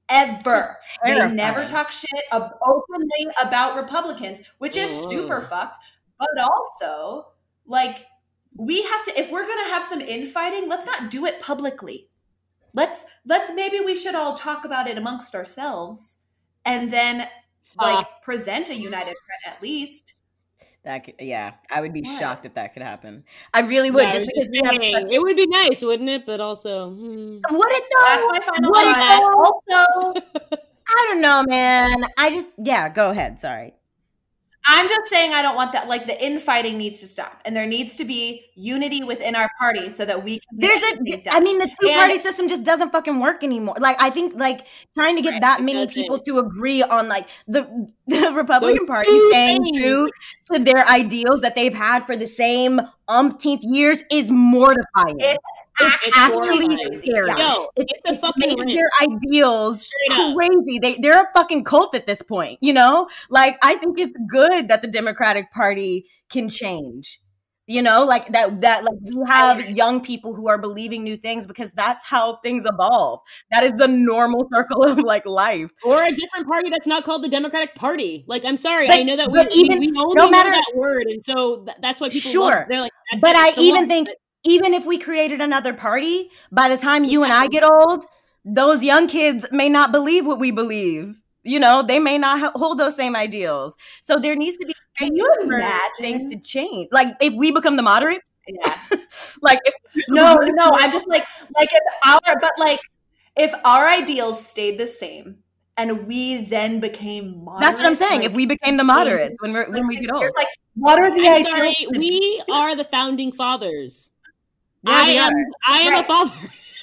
ever. They terrifying. never talk shit ab- openly about Republicans, which is Whoa. super fucked. But also, like, we have to, if we're going to have some infighting, let's not do it publicly. Let's, let's, maybe we should all talk about it amongst ourselves and then, like, Ah. present a united front at least. That could, yeah, I would be What? shocked if that could happen. I really would, Yeah, I just was because just we have saying, such. it would be nice, wouldn't it? But also, hmm. Would it though? That's my final Would it thought. though? Also, I don't know, man. I just, yeah, go ahead. Sorry. I'm just saying I don't want that. Like, the infighting needs to stop, and there needs to be unity within our party so that we can. get There's everything a, done. I mean, the two party And- system just doesn't fucking work anymore. Like, I think, like, trying to get Right, that it many doesn't. people to agree on, like, the the Republican Those Party two staying things. true to their ideals that they've had for the same umpteenth years is mortifying. It's It's It's actually horrifying. scary. Yo, it's a It fucking makes rant. their ideals Straight up. crazy. They they're a fucking cult at this point, you know? Like, I think it's good that the Democratic Party can change. You know, like that that like we have young people who are believing new things because that's how things evolve. That is the normal circle of like life. Or a different party that's not called the Democratic Party. Like, I'm sorry, But- I know that we, but even- we, we only no know matter- that word, and so th- that's why people Sure. love, they're like, that's But it, I it's the even one. think But- even if we created another party, by the time you and I get old, those young kids may not believe what we believe. You know, they may not ha- hold those same ideals. So there needs to be Can you for imagine? things to change. Like if we become the moderates, Yeah. like if No, no, I'm just like, like if our, but like, if our ideals stayed the same and we then became moderate. that's what I'm saying. like, if we became the moderates when we're when like we six get old, years, like, what are the I'm ideals? sorry, we are the founding fathers. Yeah, I we am, are. I am Right. a father.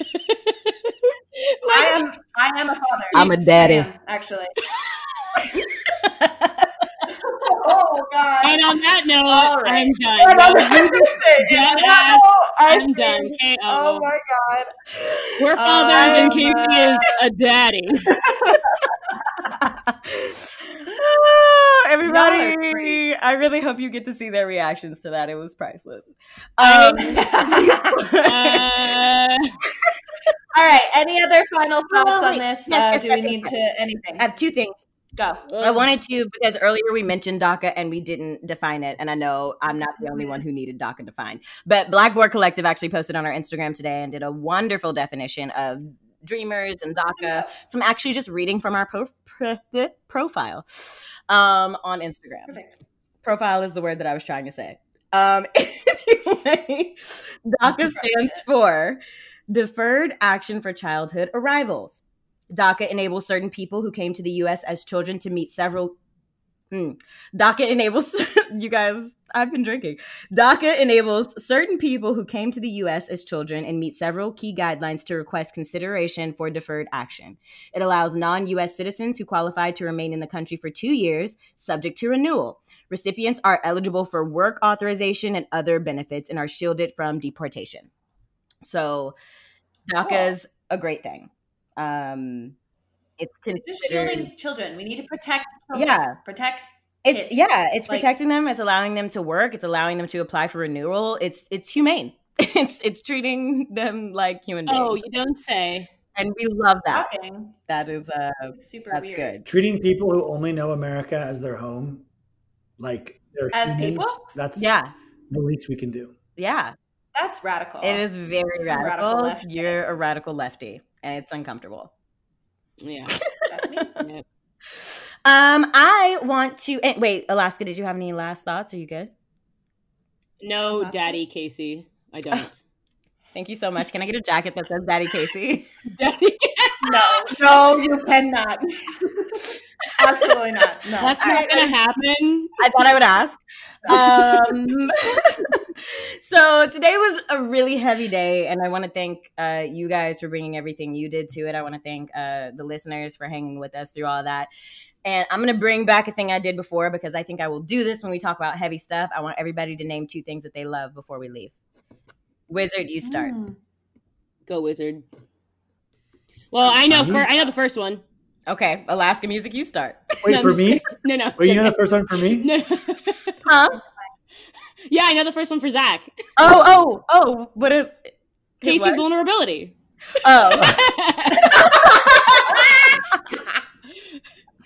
I am, I am a father. I'm a daddy. I am, actually. Oh God. And on that note, All right. I'm done. I No, was just gonna say, dead no, ass. I I'm done. think- K Oh O. my God. We're fathers and Um, Casey is a daddy. Ah, everybody, Y'all are great. I really hope you get to see their reactions to that. It was priceless. I- Um, Uh, All right. Any other final thoughts Oh, on wait. this? Yes, uh, yes, do yes, we yes, need yes. to anything? I have two things. Go. I wanted to because earlier we mentioned DACA and we didn't define it. And I know I'm not the only one who needed DACA defined. But Blackboard Collective actually posted on our Instagram today and did a wonderful definition of dreamers and DACA. So I'm actually just reading from our pro- pro- profile um, on Instagram. Perfect. Profile is the word that I was trying to say. Um, anyway, DACA stands for Deferred Action for Childhood Arrivals. DACA enables certain people who came to the U S as children to meet several. Hmm. DACA enables you guys. I've been drinking. DACA enables certain people who came to the U S as children and meet several key guidelines to request consideration for deferred action. It allows non-U S citizens who qualify to remain in the country for two years, subject to renewal. Recipients are eligible for work authorization and other benefits and are shielded from deportation. So, DACA's a great thing. Um, it's It's just considered. shielding children. We need to protect children. Yeah. Protect. It's kids. yeah, it's Like- protecting them. It's allowing them to work. It's allowing them to apply for renewal. It's it's humane. It's it's treating them like human beings, oh, you don't say. and we love that. Shocking. That is uh, It's super that's weird. good. Treating people who only know America as their home, like they're As humans, people? that's Yeah, the least we can do. yeah. That's radical. It is very Some radical radical. lefty. You're a radical lefty, and it's uncomfortable. Yeah. That's me. yeah. Um, I want to and wait, Alaska. Did you have any last thoughts? Are you good? No, That's Daddy Casey. I don't. Thank you so much. Can I get a jacket that says Daddy Casey? Daddy. No, no, you cannot. Absolutely not. No. That's All not right. gonna happen. I thought I would ask. Um, so today was a really heavy day, and I want to thank uh, you guys for bringing everything you did to it. I want to thank uh, the listeners for hanging with us through all that. And I'm going to bring back a thing I did before because I think I will do this when we talk about heavy stuff. I want everybody to name two things that they love before we leave. Wizard, you start. Mm. Go Wizard. Well, I know. Me? For, I know the first one. Okay, Alaska Music, you start. Wait, No, I'm for just me? kidding. No, no. Wait, you know J K. the first one for me? No. Huh? Yeah, I know the first one for Zach. Oh, oh, oh, what is his Casey's what? vulnerability. Oh.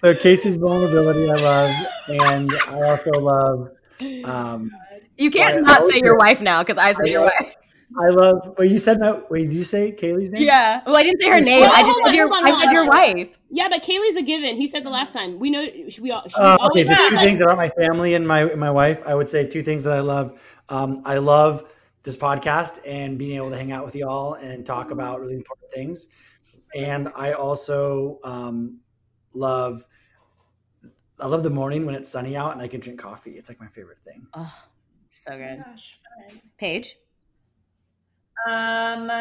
So Casey's vulnerability, I love, and I also love. Um, You can't I- not I say your wife now because I said I your love- wife. I love. Wait, you said no. Wait, did you say Kaylee's name? Yeah. Well, I didn't say her name. Well, I just hold said on, your. hold on, I hold said on, your hold on. wife. Yeah, but Kaylee's a given. He said the last time. We know she, we all. She Uh, okay, always so says, two like, things about my family and my my wife. I would say two things that I love. Um, I love this podcast and being able to hang out with y'all and talk about really important things. And I also um, love. I love the morning when it's sunny out and I can drink coffee. It's like my favorite thing. Oh, so Oh my good. gosh, fun. Paige. Um,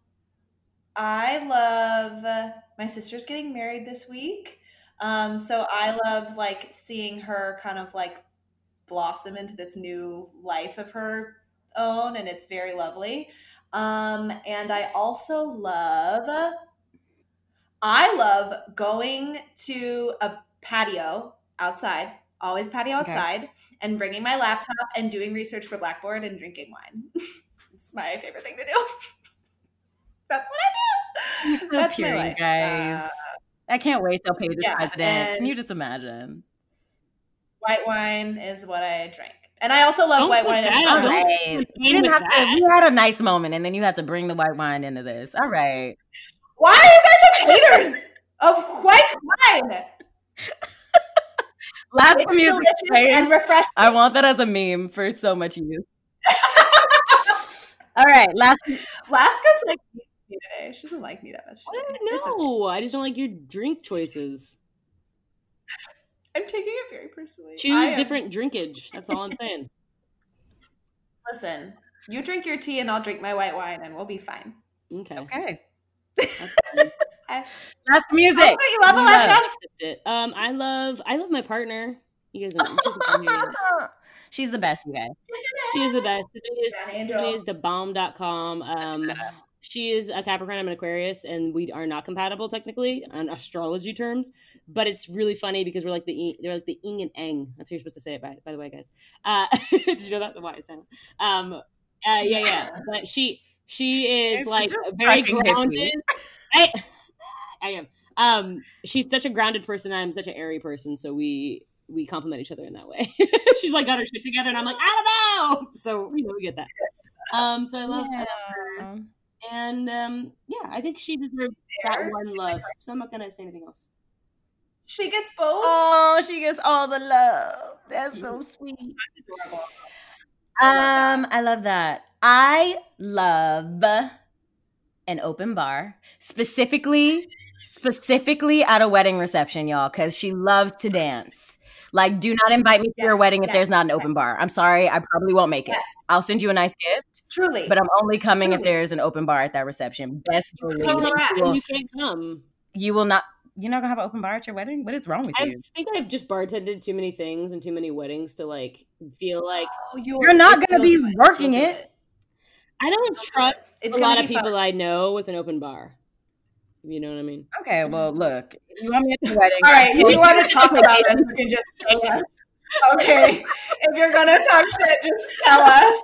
I love my sister's getting married this week. Um, so I love like seeing her kind of like blossom into this new life of her own, and it's very lovely. Um, and I also love, I love going to a patio outside, always patio Okay. outside, and bringing my laptop and doing research for Blackboard and drinking wine. It's my favorite thing to do. That's what I do. You're so That's pure, my you life. guys. Uh, I can't wait till Paige is yeah, president. Can and- you just imagine? white wine is what I drink. And I also love Don't white put wine. as that well. on the- Right. Don't You didn't with have to. that. We had a nice moment, and then you had to bring the white wine into this. All right. Why are you guys haters of white wine? Last It's music delicious plays. and refreshing. I want that as a meme for so much use. All right. Last. Laska's like me today. She doesn't like me that much I today. don't It's okay. know. I just don't like your drink choices. I'm taking it very personally. I Choose am- different drinkage. That's all I'm saying. Listen, you drink your tea and I'll drink my white wine and we'll be fine. Okay. Okay. That's fine. Okay. Last music. Also, you love You Alaska? love- Accept it. Um, I love I love my partner. You guys know she's the best. She's the best, you guys. She is the best. Tiffany is, Yeah, Angel. Tiffany is the bomb dot com. Um, she is a Capricorn. I'm an Aquarius, and we are not compatible technically on astrology terms. But it's really funny because we're like the e- they're like the ing and eng. That's how you're supposed to say it. By by the way, guys. Uh, did you know that? The Y sound. Um, uh, yeah, yeah. But she she is You're like such a very fucking hippie. grounded. I I am. Um, she's such a grounded person. I'm such an airy person. So we we complement each other in that way. She's like got her shit together, and I'm like, I don't know. So you know, we get that. Um, so I love, I love her, and um, yeah, I think she deserves that There. one love. So I'm not gonna say anything else. She gets both. Oh, she gets all the love. That's so sweet. That's adorable. Um, I love that. I love an open bar, specifically, specifically at a wedding reception, y'all, because she loves to dance. Like, do not invite me to your Yes, wedding if yes, there's not an open bar. I'm sorry, I probably won't make it. Yes. I'll send you a nice gift, Truly. but I'm only coming if Truly. there's an open bar at that reception. Best believe You Correct. can't, you will, you can't come. you will not. You're not gonna have an open bar at your wedding? What is wrong with I you? think I've just bartended too many things and too many weddings to like feel like Oh, you'll- You're not gonna you'll be do it. working You'll do it. I don't trust It's a gonna lot of be fun. people I know with an open bar. You know what I mean? Okay, well, look, if you want me at your wedding, All right, if you want to talk about this, you can just say yes. Okay. If you're gonna talk shit, just tell us.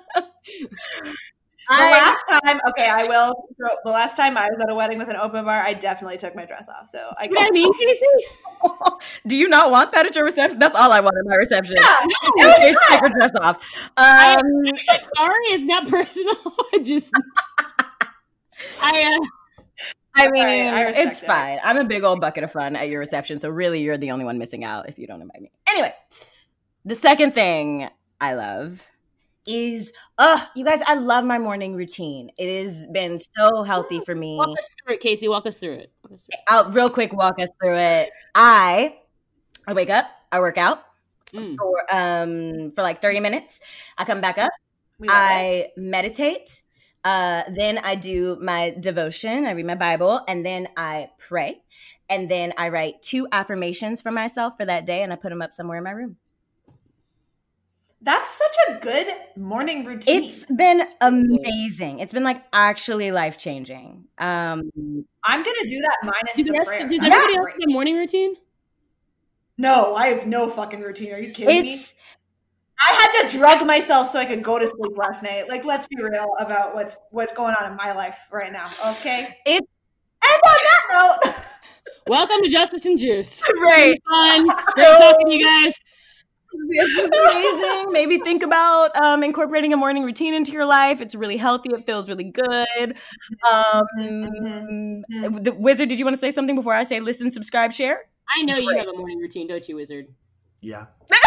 The I- last time, okay, I will. The last time I was at a wedding with an open bar, I definitely took my dress off. So I You know what I mean, Casey? Do you not want that at your reception? That's all I want at my reception. Yeah, In was case take her dress off. Um, I'm sorry, it's not personal. I just, I, uh, I mean, Right, I respect it's it. fine. I'm a big old bucket of fun at your reception, so really, you're the only one missing out if you don't invite me. Anyway, the second thing I love is, oh, you guys, I love my morning routine. It has been so healthy for me. walk us through it, Casey. Walk us through it. Walk us through it. I'll real quick walk us through it. I I wake up, I work out Mm. for um for like thirty minutes. I come back up, We love it. I meditate. Uh, then I do my devotion. I read my Bible, and then I pray, and then I write two affirmations for myself for that day, and I put them up somewhere in my room. That's such a good morning routine. It's been amazing. It's been like actually life changing. Um, I'm gonna do that minus Do the the rest, prayer. does I'm everybody not else have a morning routine? No, I have no fucking routine. Are you kidding me? it's I had to drug myself so I could go to sleep last night. Like, let's be real about what's what's going on in my life right now. Okay. It- and on that note, welcome to Justice and Juice. Right. Fun. Great talking to you guys. This is amazing. Maybe think about um, incorporating a morning routine into your life. It's really healthy. It feels really good. Um, Mm-hmm. the Wizard, did you want to say something before I say listen, subscribe, share? I know you have a morning routine, don't you, Wizard? Yeah.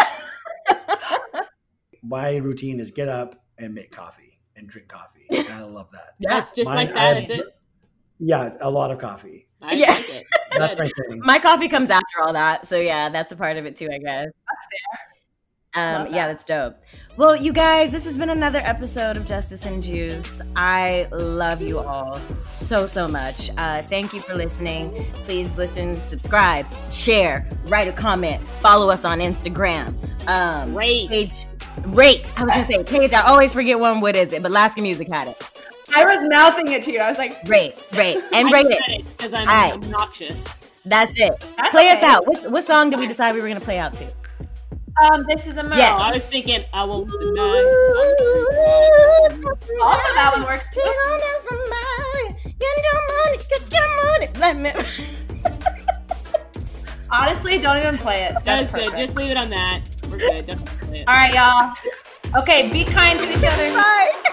My routine is get up and make coffee and drink coffee. And I love that. Yeah. That's just Mine- like that. I- That's it. Yeah, a lot of coffee. I Yeah. like it. That's Good. my thing. My coffee comes after all that. So yeah, that's a part of it too, I guess. That's fair. Um, Love yeah, that. that's dope. Well, you guys, this has been another episode of Justice and Juice. I love you all so, so much. Uh, thank you for listening. Please listen, subscribe, share, write a comment, follow us on Instagram. Um, Rate. Page, rate. I was going to say page. I always forget one. What is it? But Lasky Music had it. I was mouthing it to you. I was like, Rate, rate, and I rate just it. said it because I'm Aye. obnoxious. That's it. That's play us okay. out. What, what song did we decide we were going to play out to? um, this is a murder. Yeah. Oh, I was thinking, I won't deny. Also, that one works too. Honestly, don't even play it. That That's is good. perfect. Just leave it on that. We're good. Don't play it. All right, y'all. Okay, be kind to each other. Bye.